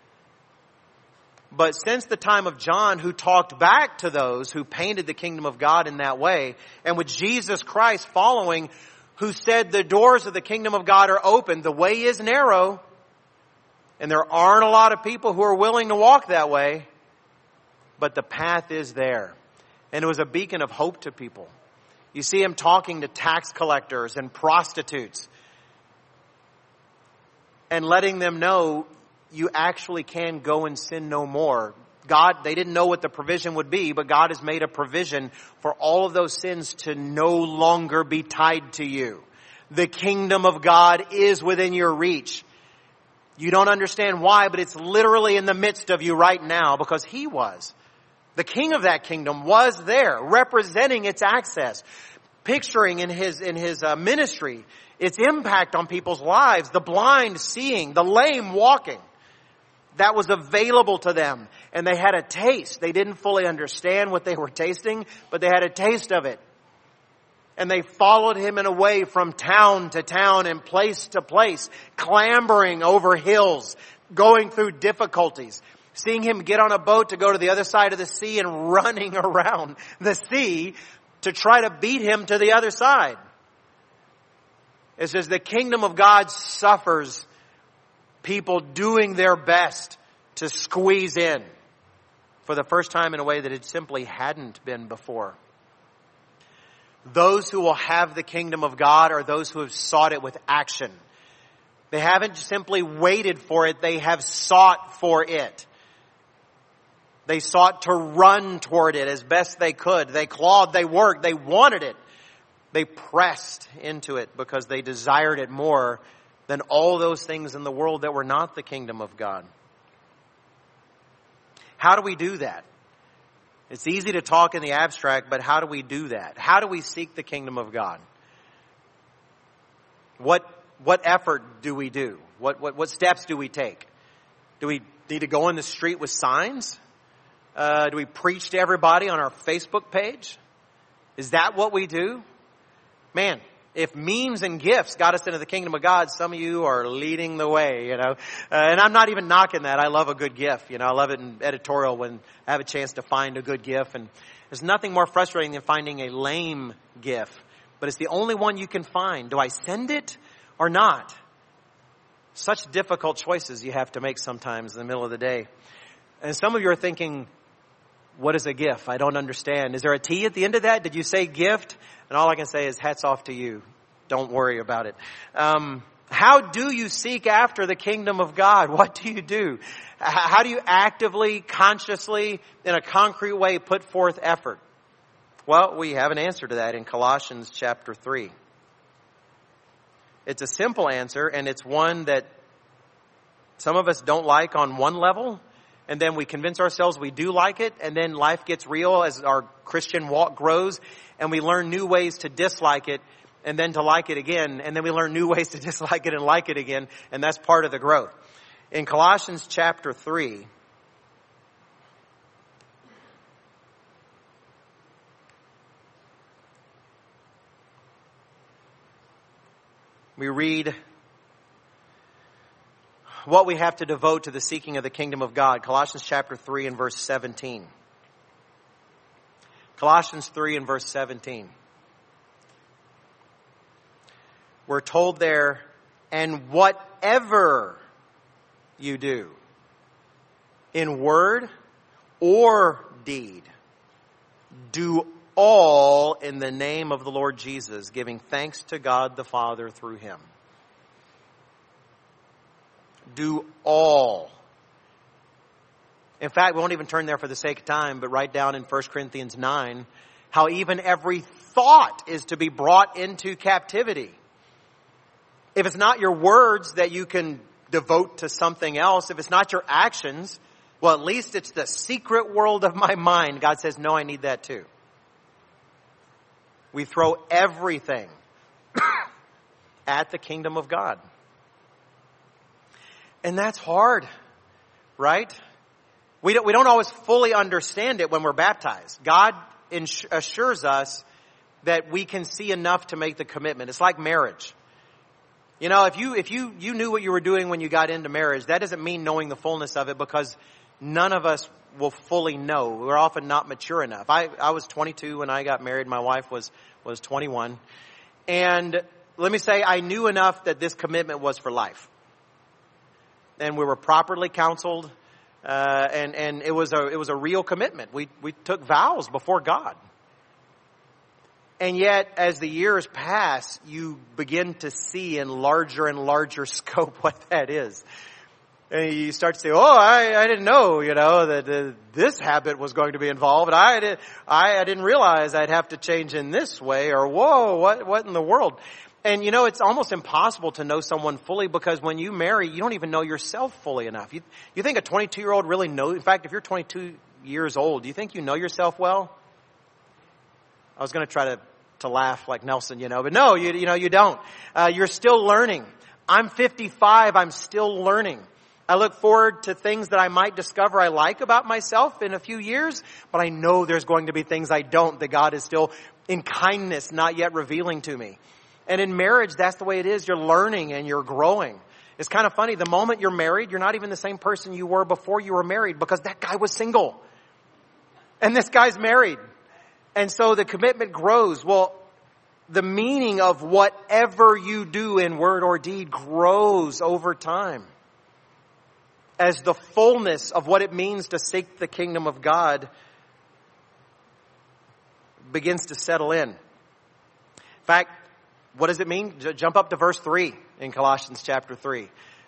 But since the time of John, who talked back to those who painted the kingdom of God in that way, and with Jesus Christ following, who said the doors of the kingdom of God are open, the way is narrow, and there aren't a lot of people who are willing to walk that way, but the path is there. And it was a beacon of hope to people. You see him talking to tax collectors and prostitutes and letting them know you actually can go and sin no more. God, they didn't know what the provision would be, but God has made a provision for all of those sins to no longer be tied to you. The kingdom of God is within your reach. You don't understand why, but it's literally in the midst of you right now, because he was. The king of that kingdom was there, representing its access, picturing in his ministry its impact on people's lives, the blind seeing, the lame walking. That was available to them, and they had a taste. They didn't fully understand what they were tasting, but they had a taste of it. And they followed him in a way from town to town and place to place, clambering over hills, going through difficulties, seeing him get on a boat to go to the other side of the sea and running around the sea to try to beat him to the other side. It says the kingdom of God suffers people doing their best to squeeze in for the first time in a way that it simply hadn't been before. Those who will have the kingdom of God are those who have sought it with action. They haven't simply waited for it, they have sought for it. They sought to run toward it as best they could. They clawed, they worked, they wanted it. They pressed into it because they desired it more than all those things in the world that were not the kingdom of God. How do we do that? It's easy to talk in the abstract, but how do we do that? How do we seek the kingdom of God? What effort do we do? What steps do we take? Do we need to go in the street with signs? Do we preach to everybody on our Facebook page? Is that what we do? Man, if memes and gifts got us into the kingdom of God, some of you are leading the way, And I'm not even knocking that. I love a good gift, I love it in editorial when I have a chance to find a good gift. And there's nothing more frustrating than finding a lame gift. But it's the only one you can find. Do I send it or not? Such difficult choices you have to make sometimes in the middle of the day. And some of you are thinking, what is a gift? I don't understand. Is there a T at the end of that? Did you say gift? And all I can say is hats off to you. Don't worry about it. How do you seek after the kingdom of God? What do you do? How do you actively, consciously, in a concrete way put forth effort? Well, we have an answer to that in Colossians chapter 3. It's a simple answer, and it's one that some of us don't like on one level, and then we convince ourselves we do like it, and then life gets real as our Christian walk grows, and we learn new ways to dislike it, and then to like it again, and then we learn new ways to dislike it and like it again, and that's part of the growth. In Colossians chapter 3, we read what we have to devote to the seeking of the kingdom of God. Colossians chapter 3 and verse 17. Colossians 3 and verse 17. We're told there, and whatever you do, in word or deed, do all in the name of the Lord Jesus, giving thanks to God the Father through Him. Do all. In fact, we won't even turn there for the sake of time, but write down in 1 Corinthians 9 how even every thought is to be brought into captivity. If it's not your words that you can devote to something else, if it's not your actions, well, at least it's the secret world of my mind. God says, no, I need that too. We throw everything at the kingdom of God. And that's hard, right? We don't always fully understand it when we're baptized. God assures us that we can see enough to make the commitment. It's like marriage. You know, if you knew what you were doing when you got into marriage, that doesn't mean knowing the fullness of it, because none of us will fully know. We're often not mature enough. I was 22 when I got married. My wife was 21. And let me say, I knew enough that this commitment was for life. And we were properly counseled, and it was a real commitment. We took vows before God. And yet, as the years pass, you begin to see in larger and larger scope what that is. And you start to say, oh, I didn't know, that this habit was going to be involved. I didn't realize I'd have to change in this way, or whoa, what in the world? And it's almost impossible to know someone fully, because when you marry, you don't even know yourself fully enough. You think a 22-year-old really knows? In fact, if you're 22 years old, do you think you know yourself well? I was going to try to laugh like Nelson, but no, you don't. You're still learning. I'm 55. I'm still learning. I look forward to things that I might discover I like about myself in a few years, but I know there's going to be things I don't, that God is still in kindness not yet revealing to me. And in marriage, that's the way it is. You're learning and you're growing. It's kind of funny. The moment you're married, you're not even the same person you were before you were married, because that guy was single. And this guy's married. And so the commitment grows. Well, the meaning of whatever you do in word or deed grows over time, as the fullness of what it means to seek the kingdom of God begins to settle in. In fact, what does it mean? Jump up to verse 3 in Colossians chapter 3.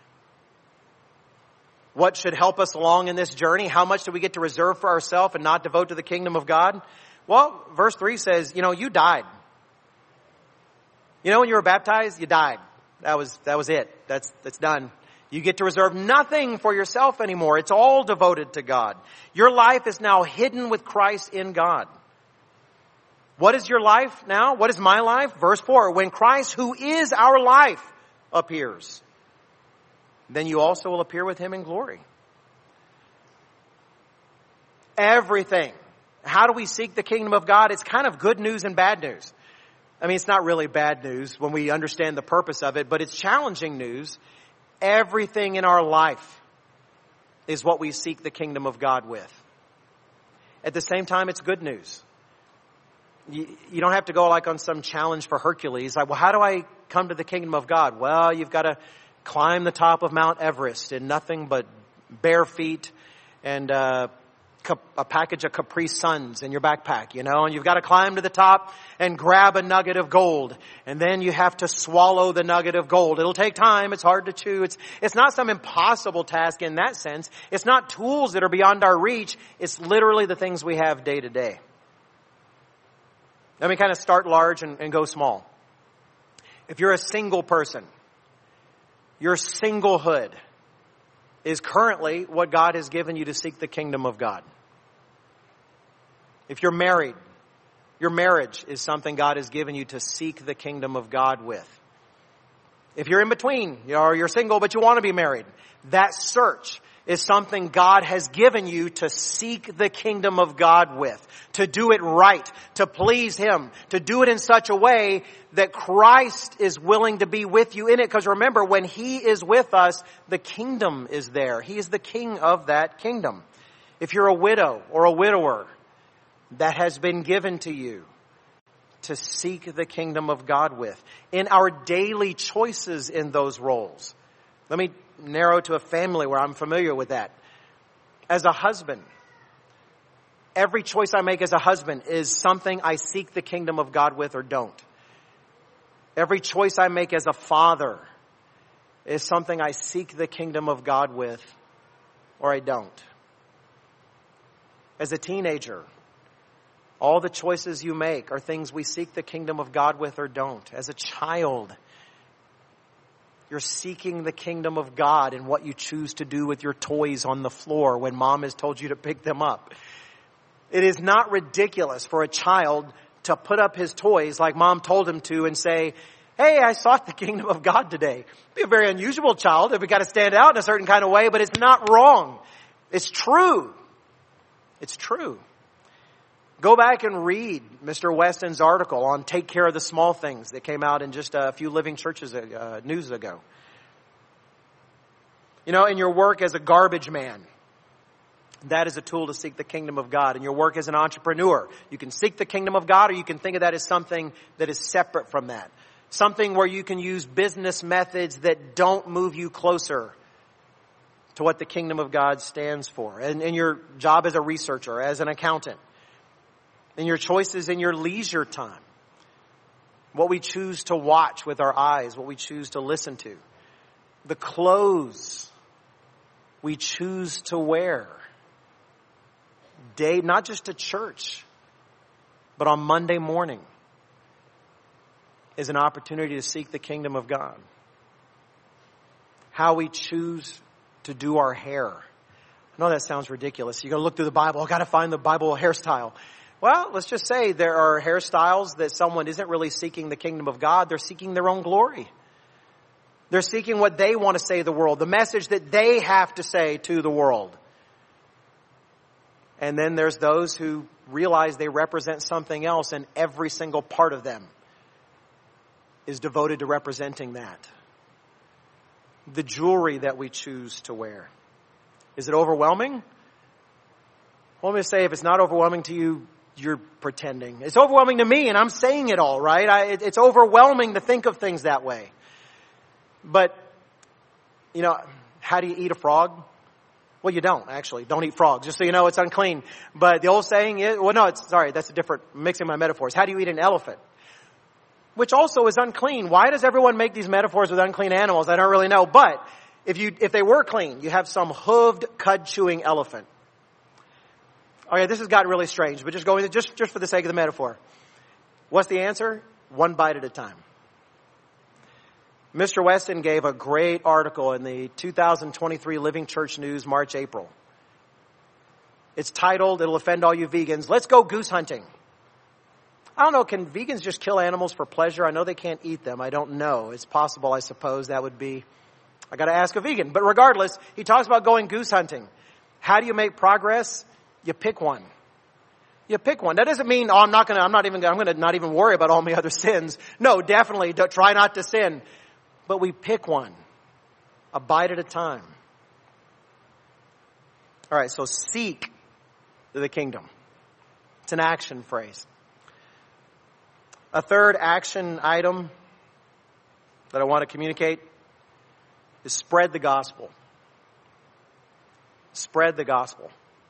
What should help us along in this journey? How much do we get to reserve for ourselves and not devote to the kingdom of God? Well, verse 3 says, you died. When you were baptized, you died. That was it. That's done. You get to reserve nothing for yourself anymore. It's all devoted to God. Your life is now hidden with Christ in God. What is your life now? What is my life? Verse 4, when Christ, who is our life, appears, then you also will appear with Him in glory. Everything. How do we seek the kingdom of God? It's kind of good news and bad news. I mean, it's not really bad news when we understand the purpose of it, but it's challenging news. Everything in our life is what we seek the kingdom of God with. At the same time, it's good news. You don't have to go like on some challenge for Hercules. Like, well, how do I come to the kingdom of God? Well, you've got to climb the top of Mount Everest in nothing but bare feet and a package of Capri Suns in your backpack, and you've got to climb to the top and grab a nugget of gold. And then you have to swallow the nugget of gold. It'll take time. It's hard to chew. It's not some impossible task in that sense. It's not tools that are beyond our reach. It's literally the things we have day to day. Let me kind of start large and go small. If you're a single person, your singlehood is currently what God has given you to seek the kingdom of God. If you're married, your marriage is something God has given you to seek the kingdom of God with. If you're in between, or you're single but you want to be married, that search is something God has given you to seek the kingdom of God with, to do it right, to please Him, to do it in such a way that Christ is willing to be with you in it. Because remember, when He is with us, the kingdom is there. He is the king of that kingdom. If you're a widow or a widower, that has been given to you to seek the kingdom of God with. In our daily choices in those roles. Let me narrow to a family where I'm familiar with that. As a husband, every choice I make as a husband is something I seek the kingdom of God with or don't. Every choice I make as a father is something I seek the kingdom of God with or I don't. As a teenager, all the choices you make are things we seek the kingdom of God with or don't. As a child, you're seeking the kingdom of God in what you choose to do with your toys on the floor when mom has told you to pick them up. It is not ridiculous for a child to put up his toys like mom told him to and say, hey, I sought the kingdom of God today. It'd be a very unusual child if we got to stand out in a certain kind of way, but it's not wrong. It's true. It's true. Go back and read Mr. Weston's article on Take Care of the Small Things that came out in just a few Living Churches news ago. You know, in your work as a garbage man, that is a tool to seek the kingdom of God. In your work as an entrepreneur, you can seek the kingdom of God, or you can think of that as something that is separate from that. Something where you can use business methods that don't move you closer to what the kingdom of God stands for. And in your job as a researcher, as an accountant, in your choices in your leisure time, what we choose to watch with our eyes, what we choose to listen to, the clothes we choose to wear, not just to church, but on Monday morning, is an opportunity to seek the kingdom of God. How we choose to do our hair. I know that sounds ridiculous. You got to look through the Bible. I got to find the Bible hairstyle. Well, let's just say there are hairstyles that someone isn't really seeking the kingdom of God. They're seeking their own glory. They're seeking what they want to say to the world, the message that they have to say to the world. And then there's those who realize they represent something else, and every single part of them is devoted to representing that. The jewelry that we choose to wear. Is it overwhelming? Well, let me say, if it's not overwhelming to you, you're pretending. It's overwhelming to me, and I'm saying it all, right? It's overwhelming to think of things that way. But, you know, how do you eat a frog? Well, you don't, actually. Don't eat frogs. Just so you know, it's unclean. But the old saying is, that's a different, mixing my metaphors. How do you eat an elephant? Which also is unclean. Why does everyone make these metaphors with unclean animals? I don't really know. But if they were clean, you have some hooved, cud-chewing elephant. Okay, this has gotten really strange, but just for the sake of the metaphor. What's the answer? One bite at a time. Mr. Weston gave a great article in the 2023 Living Church News, March, April. It's titled, it'll offend all you vegans, Let's Go Goose Hunting. I don't know, can vegans just kill animals for pleasure? I know they can't eat them. I don't know. It's possible, I suppose. That would be, I got to ask a vegan. But regardless, he talks about going goose hunting. How do you make progress? You pick one. You pick one. That doesn't mean, I'm going to not even worry about all my other sins. No, definitely try not to sin. But we pick one. A bite at a time. All right, so seek the kingdom. It's an action phrase. A third action item that I want to communicate is spread the gospel. Spread the gospel.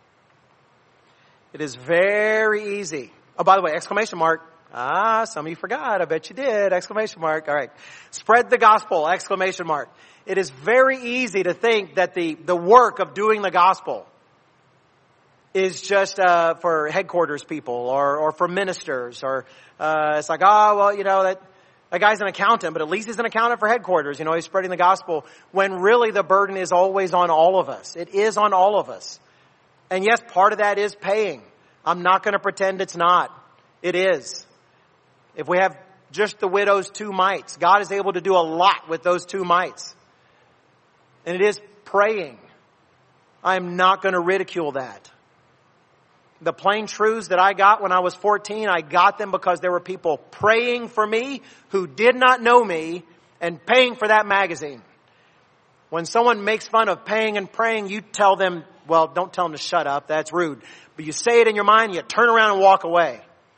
It is very easy. Oh, by the way, exclamation mark. Some of you forgot. I bet you did. Exclamation mark. All right. Spread the gospel. Exclamation mark. It is very easy to think that the work of doing the gospel is just for headquarters people or for ministers, or it's like, oh, well, that guy's an accountant, but at least he's an accountant for headquarters. He's spreading the gospel, when really the burden is always on all of us. It is on all of us. And yes, part of that is paying. I'm not going to pretend it's not. It is. If we have just the widow's 2 mites, God is able to do a lot with those 2 mites. And it is praying. I am not going to ridicule that. The plain truths that I got when I was 14, I got them because there were people praying for me who did not know me and paying for that magazine. When someone makes fun of paying and praying, you tell them, well, don't tell them to shut up. That's rude. But you say it in your mind, you turn around and walk away.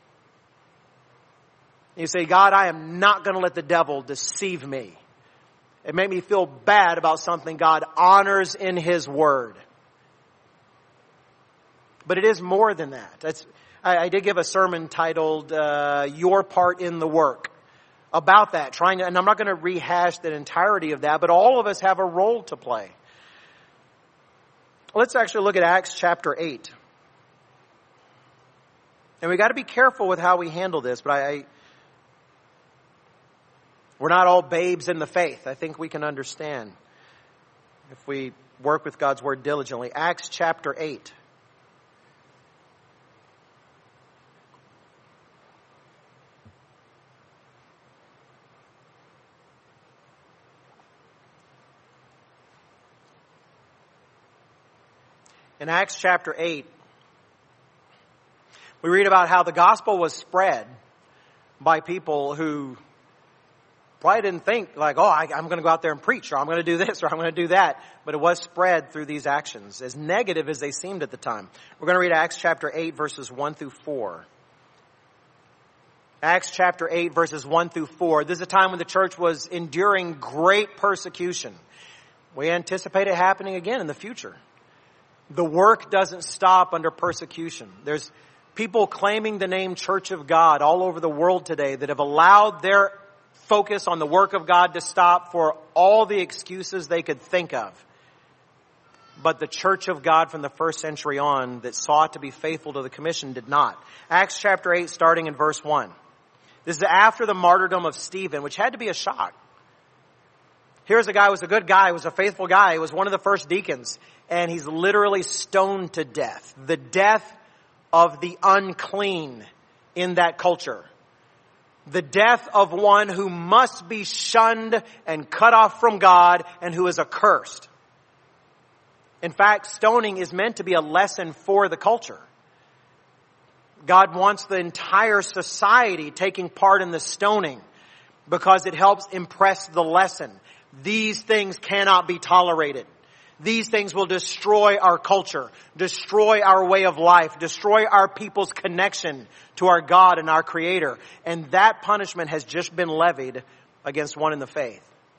You say, God, I am not going to let the devil deceive me. It made me feel bad about something God honors in His Word. But it is more than that. I did give a sermon titled, Your Part in the Work, about that. And I'm not going to rehash the entirety of that, but all of us have a role to play. Let's actually look at Acts chapter 8. And we got to be careful with how we handle this, but we're not all babes in the faith. I think we can understand if we work with God's Word diligently. Acts chapter 8. In Acts chapter 8, we read about how the gospel was spread by people who probably didn't think like, oh, I'm going to go out there and preach, or I'm going to do this, or I'm going to do that. But it was spread through these actions, as negative as they seemed at the time. We're going to read Acts chapter 8, verses 1 through 4. Acts chapter 8, verses 1 through 4. This is a time when the church was enduring great persecution. We anticipate it happening again in the future. The work doesn't stop under persecution. There's people claiming the name Church of God all over the world today that have allowed their focus on the work of God to stop for all the excuses they could think of. But the Church of God from the first century on that sought to be faithful to the commission did not. Acts chapter 8, starting in verse 1. This is after the martyrdom of Stephen, which had to be a shock. Here's a guy who was a good guy, was a faithful guy, he was one of the first deacons, and he's literally stoned to death. The death of the unclean in that culture. The death of one who must be shunned and cut off from God and who is accursed. In fact, stoning is meant to be a lesson for the culture. God wants the entire society taking part in the stoning because it helps impress the lesson. These things cannot be tolerated. These things will destroy our culture, destroy our way of life, destroy our people's connection to our God and our Creator. And that punishment has just been levied against one in the faith.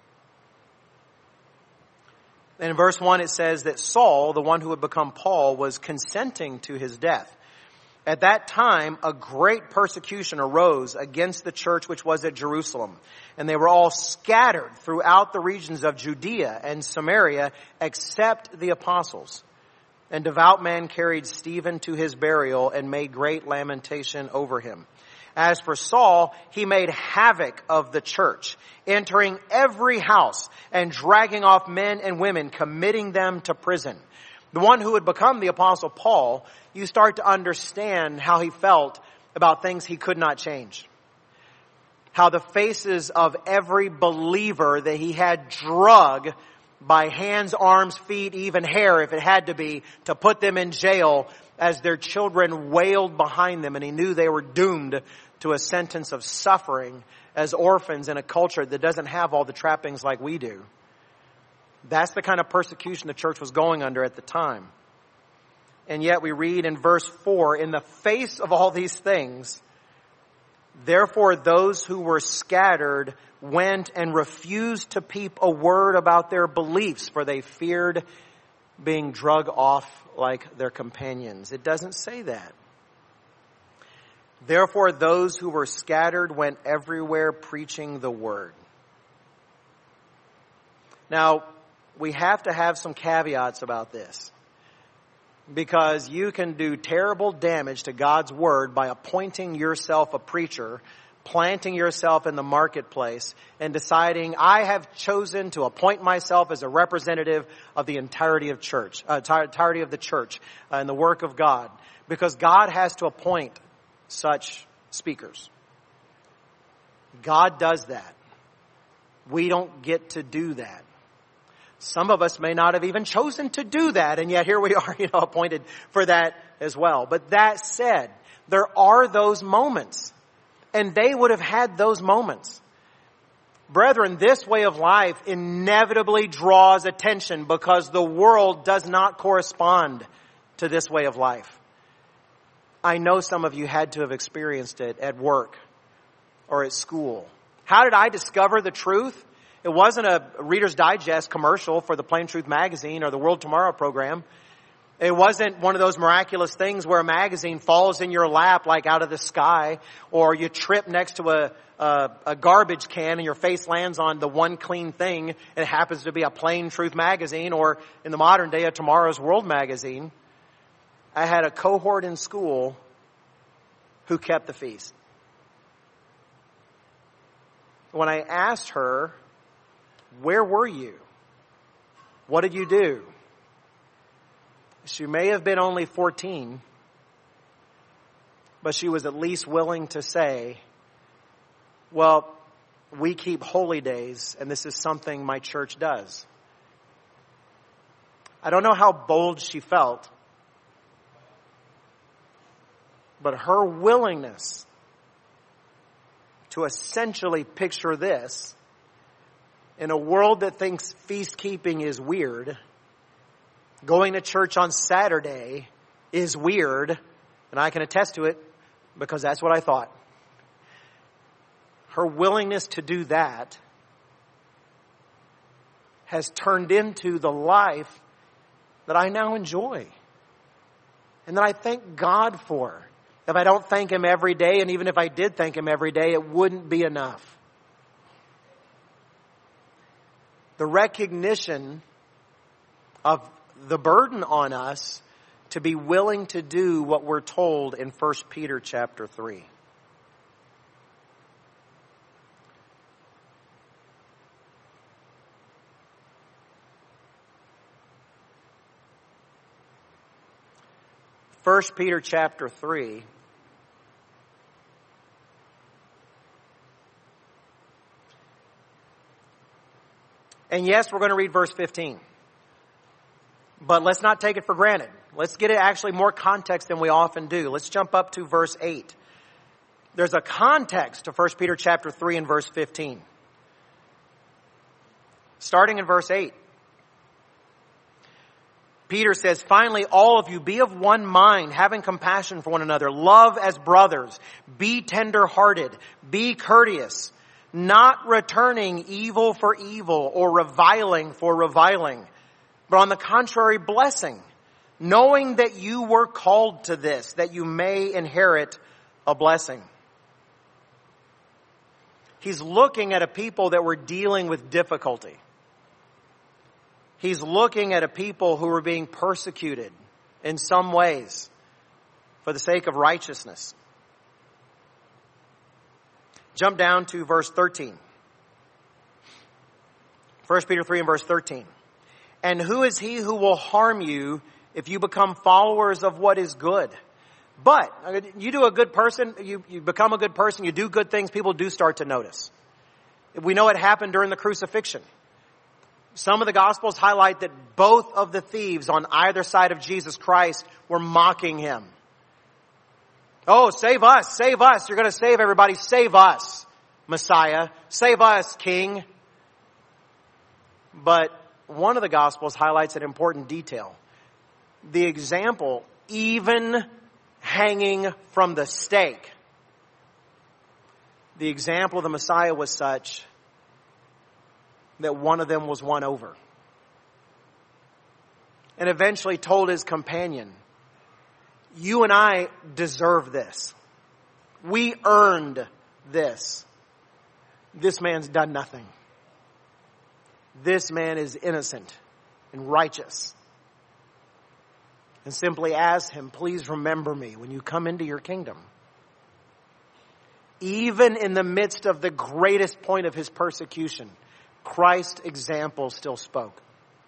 And in verse 1 it says that Saul, the one who would become Paul, was consenting to his death. At that time, a great persecution arose against the church which was at Jerusalem. And they were all scattered throughout the regions of Judea and Samaria, except the apostles. And devout men carried Stephen to his burial and made great lamentation over him. As for Saul, he made havoc of the church, entering every house and dragging off men and women, committing them to prison. The one who would become the apostle Paul, you start to understand how he felt about things he could not change. How the faces of every believer that he had drug by hands, arms, feet, even hair, if it had to be, to put them in jail as their children wailed behind them, and he knew they were doomed to a sentence of suffering as orphans in a culture that doesn't have all the trappings like we do. That's the kind of persecution the church was going under at the time. And yet we read in verse 4, in the face of all these things, therefore those who were scattered went and refused to peep a word about their beliefs, for they feared being drug off like their companions. It doesn't say that. Therefore those who were scattered went everywhere preaching the word. Now, we have to have some caveats about this. Because you can do terrible damage to God's word by appointing yourself a preacher, planting yourself in the marketplace, and deciding, I have chosen to appoint myself as a representative of the entirety of entirety of the church and the work of God. Because God has to appoint such speakers. God does that. We don't get to do that. Some of us may not have even chosen to do that, and yet here we are, appointed for that as well. But that said, there are those moments, and they would have had those moments. Brethren, this way of life inevitably draws attention because the world does not correspond to this way of life. I know some of you had to have experienced it at work or at school. How did I discover the truth? It wasn't a Reader's Digest commercial for the Plain Truth magazine or the World Tomorrow program. It wasn't one of those miraculous things where a magazine falls in your lap like out of the sky, or you trip next to a garbage can and your face lands on the one clean thing and it happens to be a Plain Truth magazine, or in the modern day, a Tomorrow's World magazine. I had a cohort in school who kept the feast. When I asked her, where were you? What did you do? She may have been only 14, but she was at least willing to say, well, we keep holy days, and this is something my church does. I don't know how bold she felt, but her willingness to essentially picture this in a world that thinks feast keeping is weird, going to church on Saturday is weird, and I can attest to it because that's what I thought. Her willingness to do that has turned into the life that I now enjoy and that I thank God for. If I don't thank Him every day, and even if I did thank Him every day, it wouldn't be enough. The recognition of the burden on us to be willing to do what we're told in 1 Peter chapter 3. First Peter chapter 3. And yes, we're going to read verse 15. But let's not take it for granted. Let's get it actually more context than we often do. Let's jump up to verse 8. There's a context to 1 Peter chapter 3 and verse 15. Starting in verse 8. Peter says, finally, all of you, be of one mind, having compassion for one another. Love as brothers. Be tender-hearted. Be courteous. Not returning evil for evil or reviling for reviling, but on the contrary, blessing, knowing that you were called to this, that you may inherit a blessing. He's looking at a people that were dealing with difficulty. He's looking at a people who were being persecuted in some ways for the sake of righteousness. Jump down to verse 13. 1 Peter 3 and verse 13. And who is he who will harm you if you become followers of what is good? But you do a good person, you become a good person, you do good things, people do start to notice. We know it happened during the crucifixion. Some of the Gospels highlight that both of the thieves on either side of Jesus Christ were mocking him. Oh, save us, save us. You're going to save everybody. Save us, Messiah. Save us, King. But one of the Gospels highlights an important detail. The example, even hanging from the stake, the example of the Messiah was such that one of them was won over. And eventually told his companion, you and I deserve this. We earned this. This man's done nothing. This man is innocent and righteous. and simply ask him, please remember me when you come into your kingdom. Even in the midst of the greatest point of his persecution, Christ's example still spoke.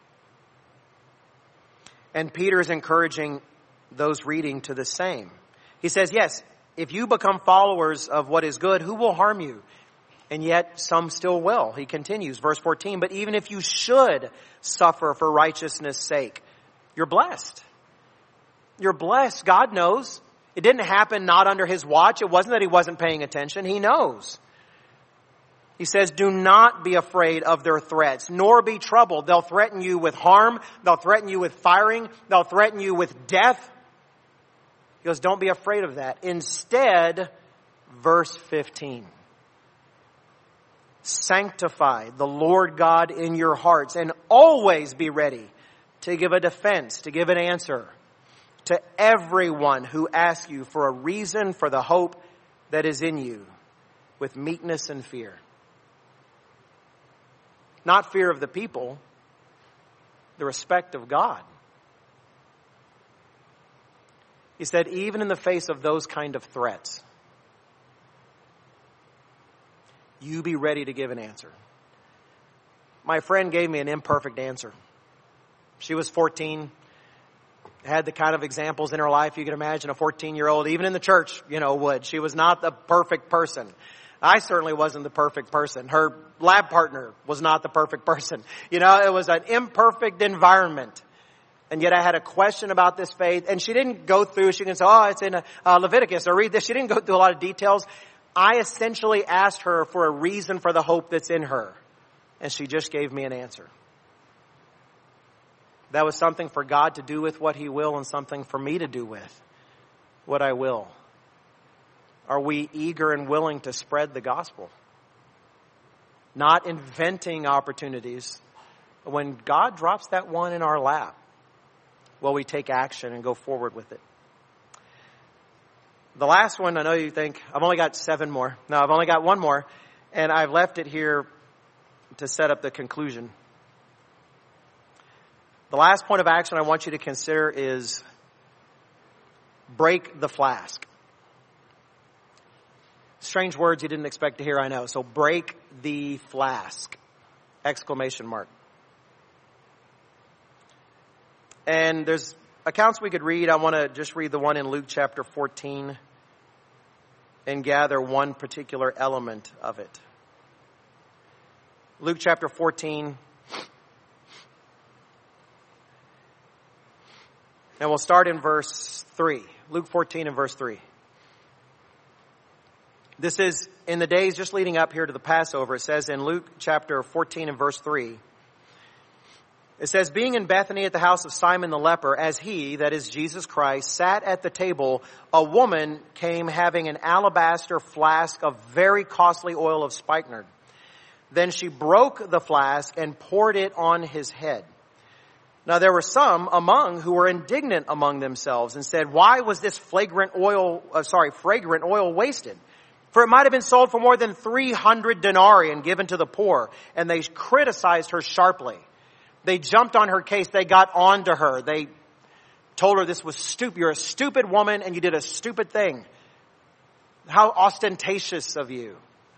And Peter is encouraging those reading to the same. He says, yes, if you become followers of what is good, who will harm you? And yet some still will. He continues, verse 14, but even if you should suffer for righteousness' sake, you're blessed. You're blessed. God knows. It didn't happen not under his watch. It wasn't that he wasn't paying attention. He knows. He says, do not be afraid of their threats, nor be troubled. They'll threaten you with harm. They'll threaten you with firing. They'll threaten you with death. He goes, don't be afraid of that. Instead, verse 15. Sanctify the Lord God in your hearts and always be ready to give a defense, to give an answer to everyone who asks you for a reason for the hope that is in you with meekness and fear. Not fear of the people, the respect of God. He said, even in the face of those kind of threats, you be ready to give an answer. My friend gave me an imperfect answer. She was 14, had the kind of examples in her life you can imagine a 14-year-old, even in the church, would. She was not the perfect person. I certainly wasn't the perfect person. Her lab partner was not the perfect person. It was an imperfect environment. And yet I had a question about this faith, and she didn't go through, she didn't say, it's in Leviticus, or read this. She didn't go through a lot of details. I essentially asked her for a reason for the hope that's in her, and she just gave me an answer. That was something for God to do with what he will and something for me to do with what I will. Are we eager and willing to spread the gospel? Not inventing opportunities. When God drops that one in our lap, will we take action and go forward with it? The last one, I know you think, I've only got 7 more. No, I've only got 1 more. And I've left it here to set up the conclusion. The last point of action I want you to consider is break the flask. Strange words you didn't expect to hear, I know. So break the flask! Exclamation mark. And there's accounts we could read. I want to just read the one in Luke chapter 14 and gather one particular element of it. Luke chapter 14. And we'll start in verse 3. Luke 14 and verse 3. This is in the days just leading up here to the Passover. It says in Luke chapter 14 and verse 3. It says, being in Bethany at the house of Simon the leper, as he, that is Jesus Christ, sat at the table, a woman came having an alabaster flask of very costly oil of spikenard. Then she broke the flask and poured it on his head. Now there were some among who were indignant among themselves and said, why was this fragrant oil wasted? For it might have been sold for more than 300 denarii and given to the poor. And they criticized her sharply. They jumped on her case. They got on to her. They told her this was stupid. You're a stupid woman and you did a stupid thing. How ostentatious of you.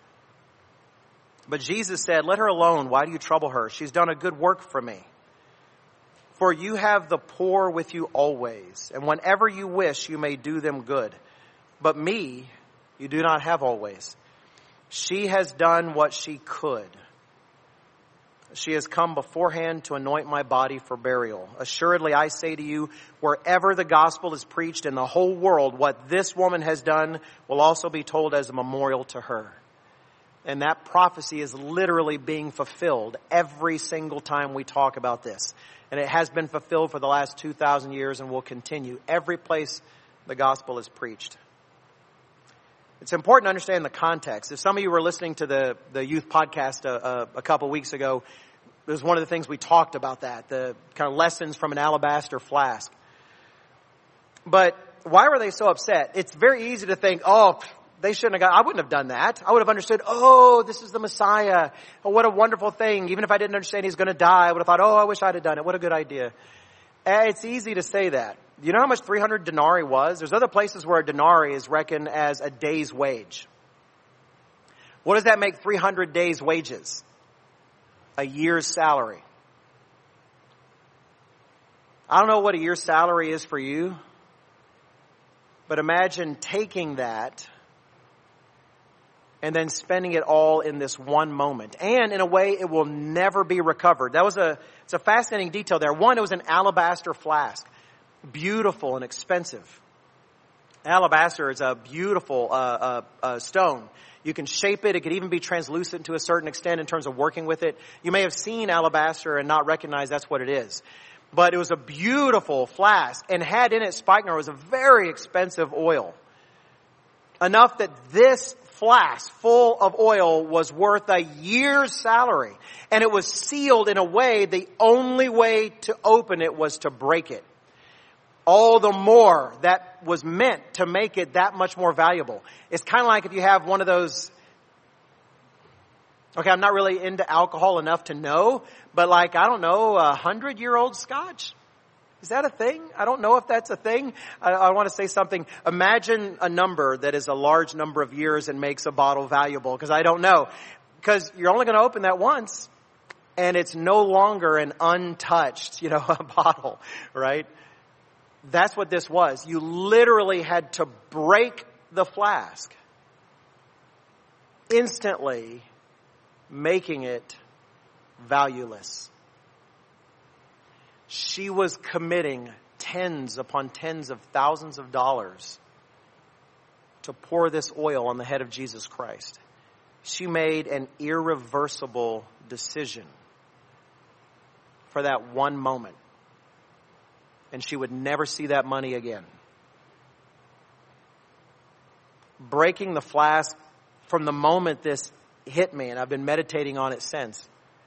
But Jesus said, let her alone. Why do you trouble her? She's done a good work for me. For you have the poor with you always, and whenever you wish, you may do them good. But me, you do not have always. She has done what she could. She has come beforehand to anoint my body for burial. Assuredly, I say to you, wherever the gospel is preached in the whole world, what this woman has done will also be told as a memorial to her. And that prophecy is literally being fulfilled every single time we talk about this. And it has been fulfilled for the last 2,000 years and will continue every place the gospel is preached. It's important to understand the context. If some of you were listening to the youth podcast a couple weeks ago, it was one of the things we talked about that, the kind of lessons from an alabaster flask. But why were they so upset? It's very easy to think, they shouldn't have I wouldn't have done that. I would have understood, this is the Messiah. Oh, what a wonderful thing. Even if I didn't understand he's going to die, I would have thought, I wish I'd have done it. What a good idea. It's easy to say that. Do you know how much 300 denarii was? There's other places where a denarii is reckoned as a day's wage. What does that make 300 days' wages? A year's salary. I don't know what a year's salary is for you, but imagine taking that and then spending it all in this one moment. And in a way, it will never be recovered. It's a fascinating detail there. One, it was an alabaster flask. Beautiful and expensive. Alabaster is a beautiful stone. You can shape it. It could even be translucent to a certain extent in terms of working with it. You may have seen alabaster and not recognize that's what it is. But it was a beautiful flask and had in it spikenard. It was a very expensive oil. Enough that this flask full of oil was worth a year's salary. And it was sealed in a way, the only way to open it was to break it. All the more that was meant to make it that much more valuable. It's kind of like if you have one of those, okay, I'm not really into alcohol enough to know, but like, I don't know, 100-year-old scotch. Is that a thing? I don't know if that's a thing. I want to say something. Imagine a number that is a large number of years and makes a bottle valuable, because I don't know. Because you're only going to open that once, and it's no longer an untouched, a bottle, right? That's what this was. You literally had to break the flask, instantly making it valueless. She was committing tens upon tens of thousands of dollars to pour this oil on the head of Jesus Christ. She made an irreversible decision for that one moment. And she would never see that money again. Breaking the flask, from the moment this hit me, and I've been meditating on it since.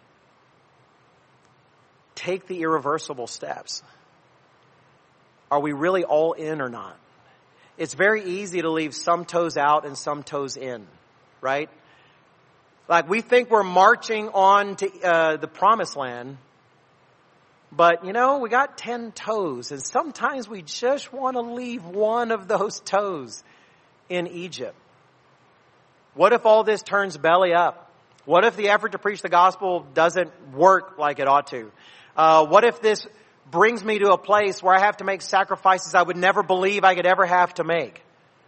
Take the irreversible steps. Are we really all in or not? It's very easy to leave some toes out and some toes in, right? Like we think we're marching on to the promised land. But, we got 10 toes, and sometimes we just want to leave one of those toes in Egypt. What if all this turns belly up? What if the effort to preach the gospel doesn't work like it ought to? What if this brings me to a place where I have to make sacrifices I would never believe I could ever have to make?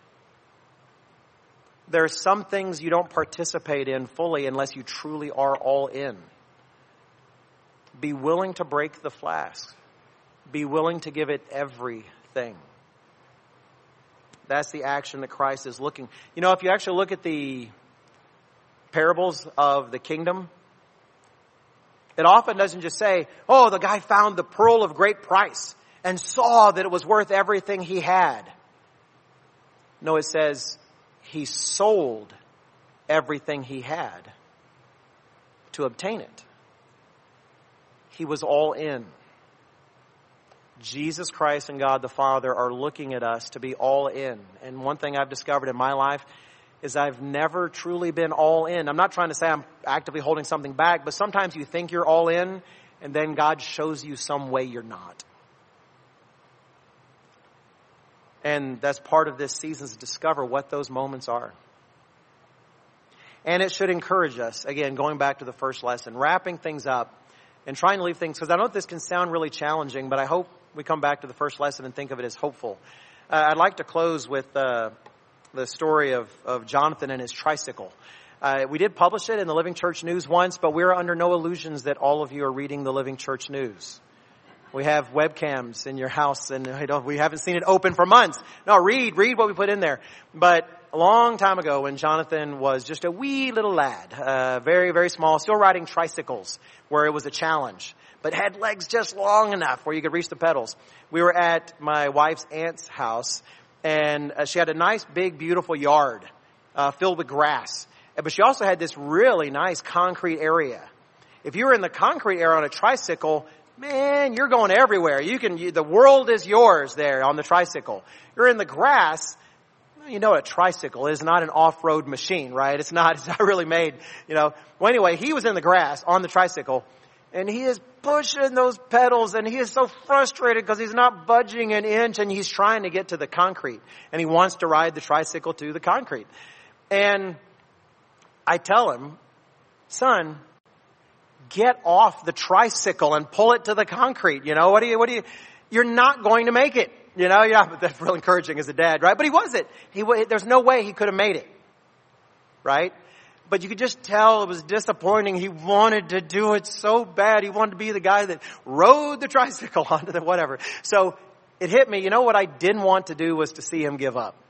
There are some things you don't participate in fully unless you truly are all in. Be willing to break the flask. Be willing to give it everything. That's the action that Christ is looking. If you actually look at the parables of the kingdom, it often doesn't just say, oh, the guy found the pearl of great price and saw that it was worth everything he had. No, it says he sold everything he had to obtain it. He was all in. Jesus Christ and God the Father are looking at us to be all in. And one thing I've discovered in my life is I've never truly been all in. I'm not trying to say I'm actively holding something back, but sometimes you think you're all in, and then God shows you some way you're not. And that's part of this season, to discover what those moments are. And it should encourage us, again, going back to the first lesson, wrapping things up and trying to leave things, because I know this can sound really challenging, but I hope we come back to the first lesson and think of it as hopeful. I'd like to close with the story of Jonathan and his tricycle. We did publish it in the Living Church News once, but we're under no illusions that all of you are reading the Living Church News. We have webcams in your house, and we haven't seen it open for months. No, read what we put in there. But a long time ago, when Jonathan was just a wee little lad, very, very small, still riding tricycles, where it was a challenge, but had legs just long enough where you could reach the pedals. We were at my wife's aunt's house, and she had a nice, big, beautiful yard filled with grass. But she also had this really nice concrete area. If you were in the concrete area on a tricycle, man, you're going everywhere. The world is yours there on the tricycle. You're in the grass. You know what a tricycle is, not an off-road machine, right? It's not really made, Well, anyway, he was in the grass on the tricycle, And he is pushing those pedals, and he is so frustrated because he's not budging an inch, and he's trying to get to the concrete. And he wants to ride the tricycle to the concrete. And I tell him, son, get off the tricycle and pull it to the concrete. You know, you're not going to make it. You know, yeah, but that's real encouraging as a dad, right? But he wasn't. There's no way he could have made it. Right? But you could just tell it was disappointing. He wanted to do it so bad. He wanted to be the guy that rode the tricycle onto the whatever. So it hit me. You know what I didn't want to do was to see him give up.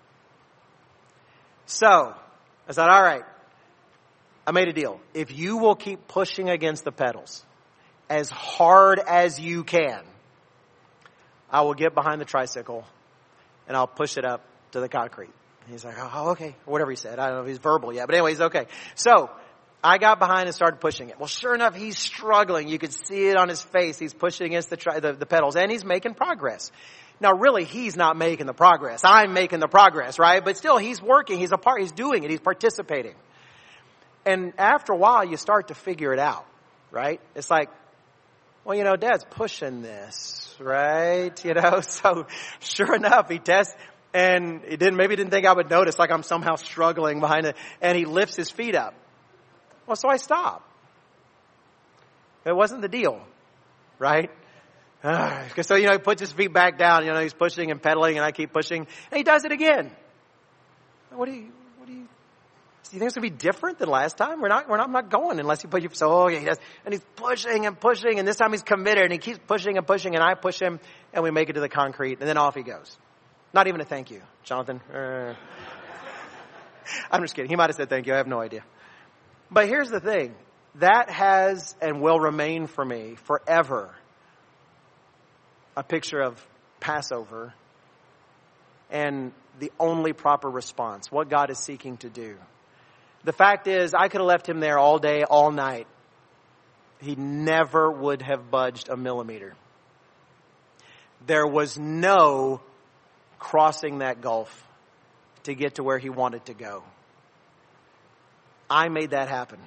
So I said, all right, I made a deal. If you will keep pushing against the pedals as hard as you can, I will get behind the tricycle and I'll push it up to the concrete. He's like, oh, okay. Or whatever he said. I don't know if he's verbal yet. But anyway, he's okay. So I got behind and started pushing it. Well, sure enough, he's struggling. You could see it on his face. He's pushing against the pedals. And he's making progress. Now, really, he's not making the progress. I'm making the progress, right? But still, he's working. He's doing it. He's participating. And after a while, you start to figure it out, right? It's like, well, you know, Dad's pushing this, right? You know, so sure enough, he tests. And maybe he didn't think I would notice, like I'm somehow struggling behind it. And he lifts his feet up. Well, so I stop. It wasn't the deal, right? So, you know, he puts his feet back down. You know, he's pushing and pedaling, and I keep pushing. And he does it again. Do you think it's going to be different than last time? I'm not going unless you put your, so, okay, he does. And he's pushing and pushing, and this time he's committed, and he keeps pushing and pushing, and I push him, and we make it to the concrete, and then off he goes. Not even a thank you, Jonathan. I'm just kidding. He might have said thank you. I have no idea. But here's the thing. That has and will remain for me forever a picture of Passover and the only proper response, what God is seeking to do. The fact is, I could have left him there all day, all night. He never would have budged a millimeter. There was no crossing that gulf to get to where he wanted to go. I made that happen.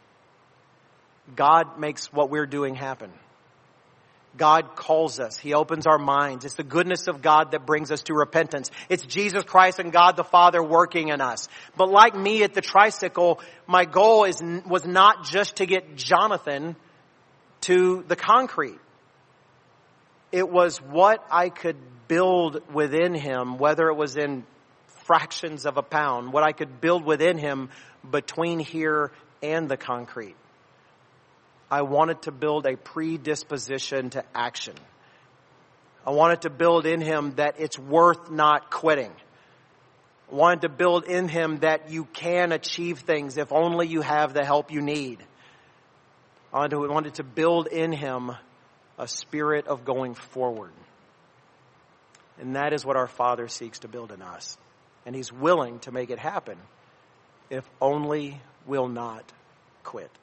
God makes what we're doing happen. God calls us. He opens our minds. It's the goodness of God that brings us to repentance. It's Jesus Christ and God the Father working in us. But like me at the tricycle, my goal was not just to get Jonathan to the concrete. It was what I could build within him, whether it was in fractions of a pound, what I could build within him between here and the concrete. I wanted to build a predisposition to action. I wanted to build in him that it's worth not quitting. I wanted to build in him that you can achieve things if only you have the help you need. I wanted to build in him a spirit of going forward. And that is what our Father seeks to build in us. And he's willing to make it happen if only we'll not quit.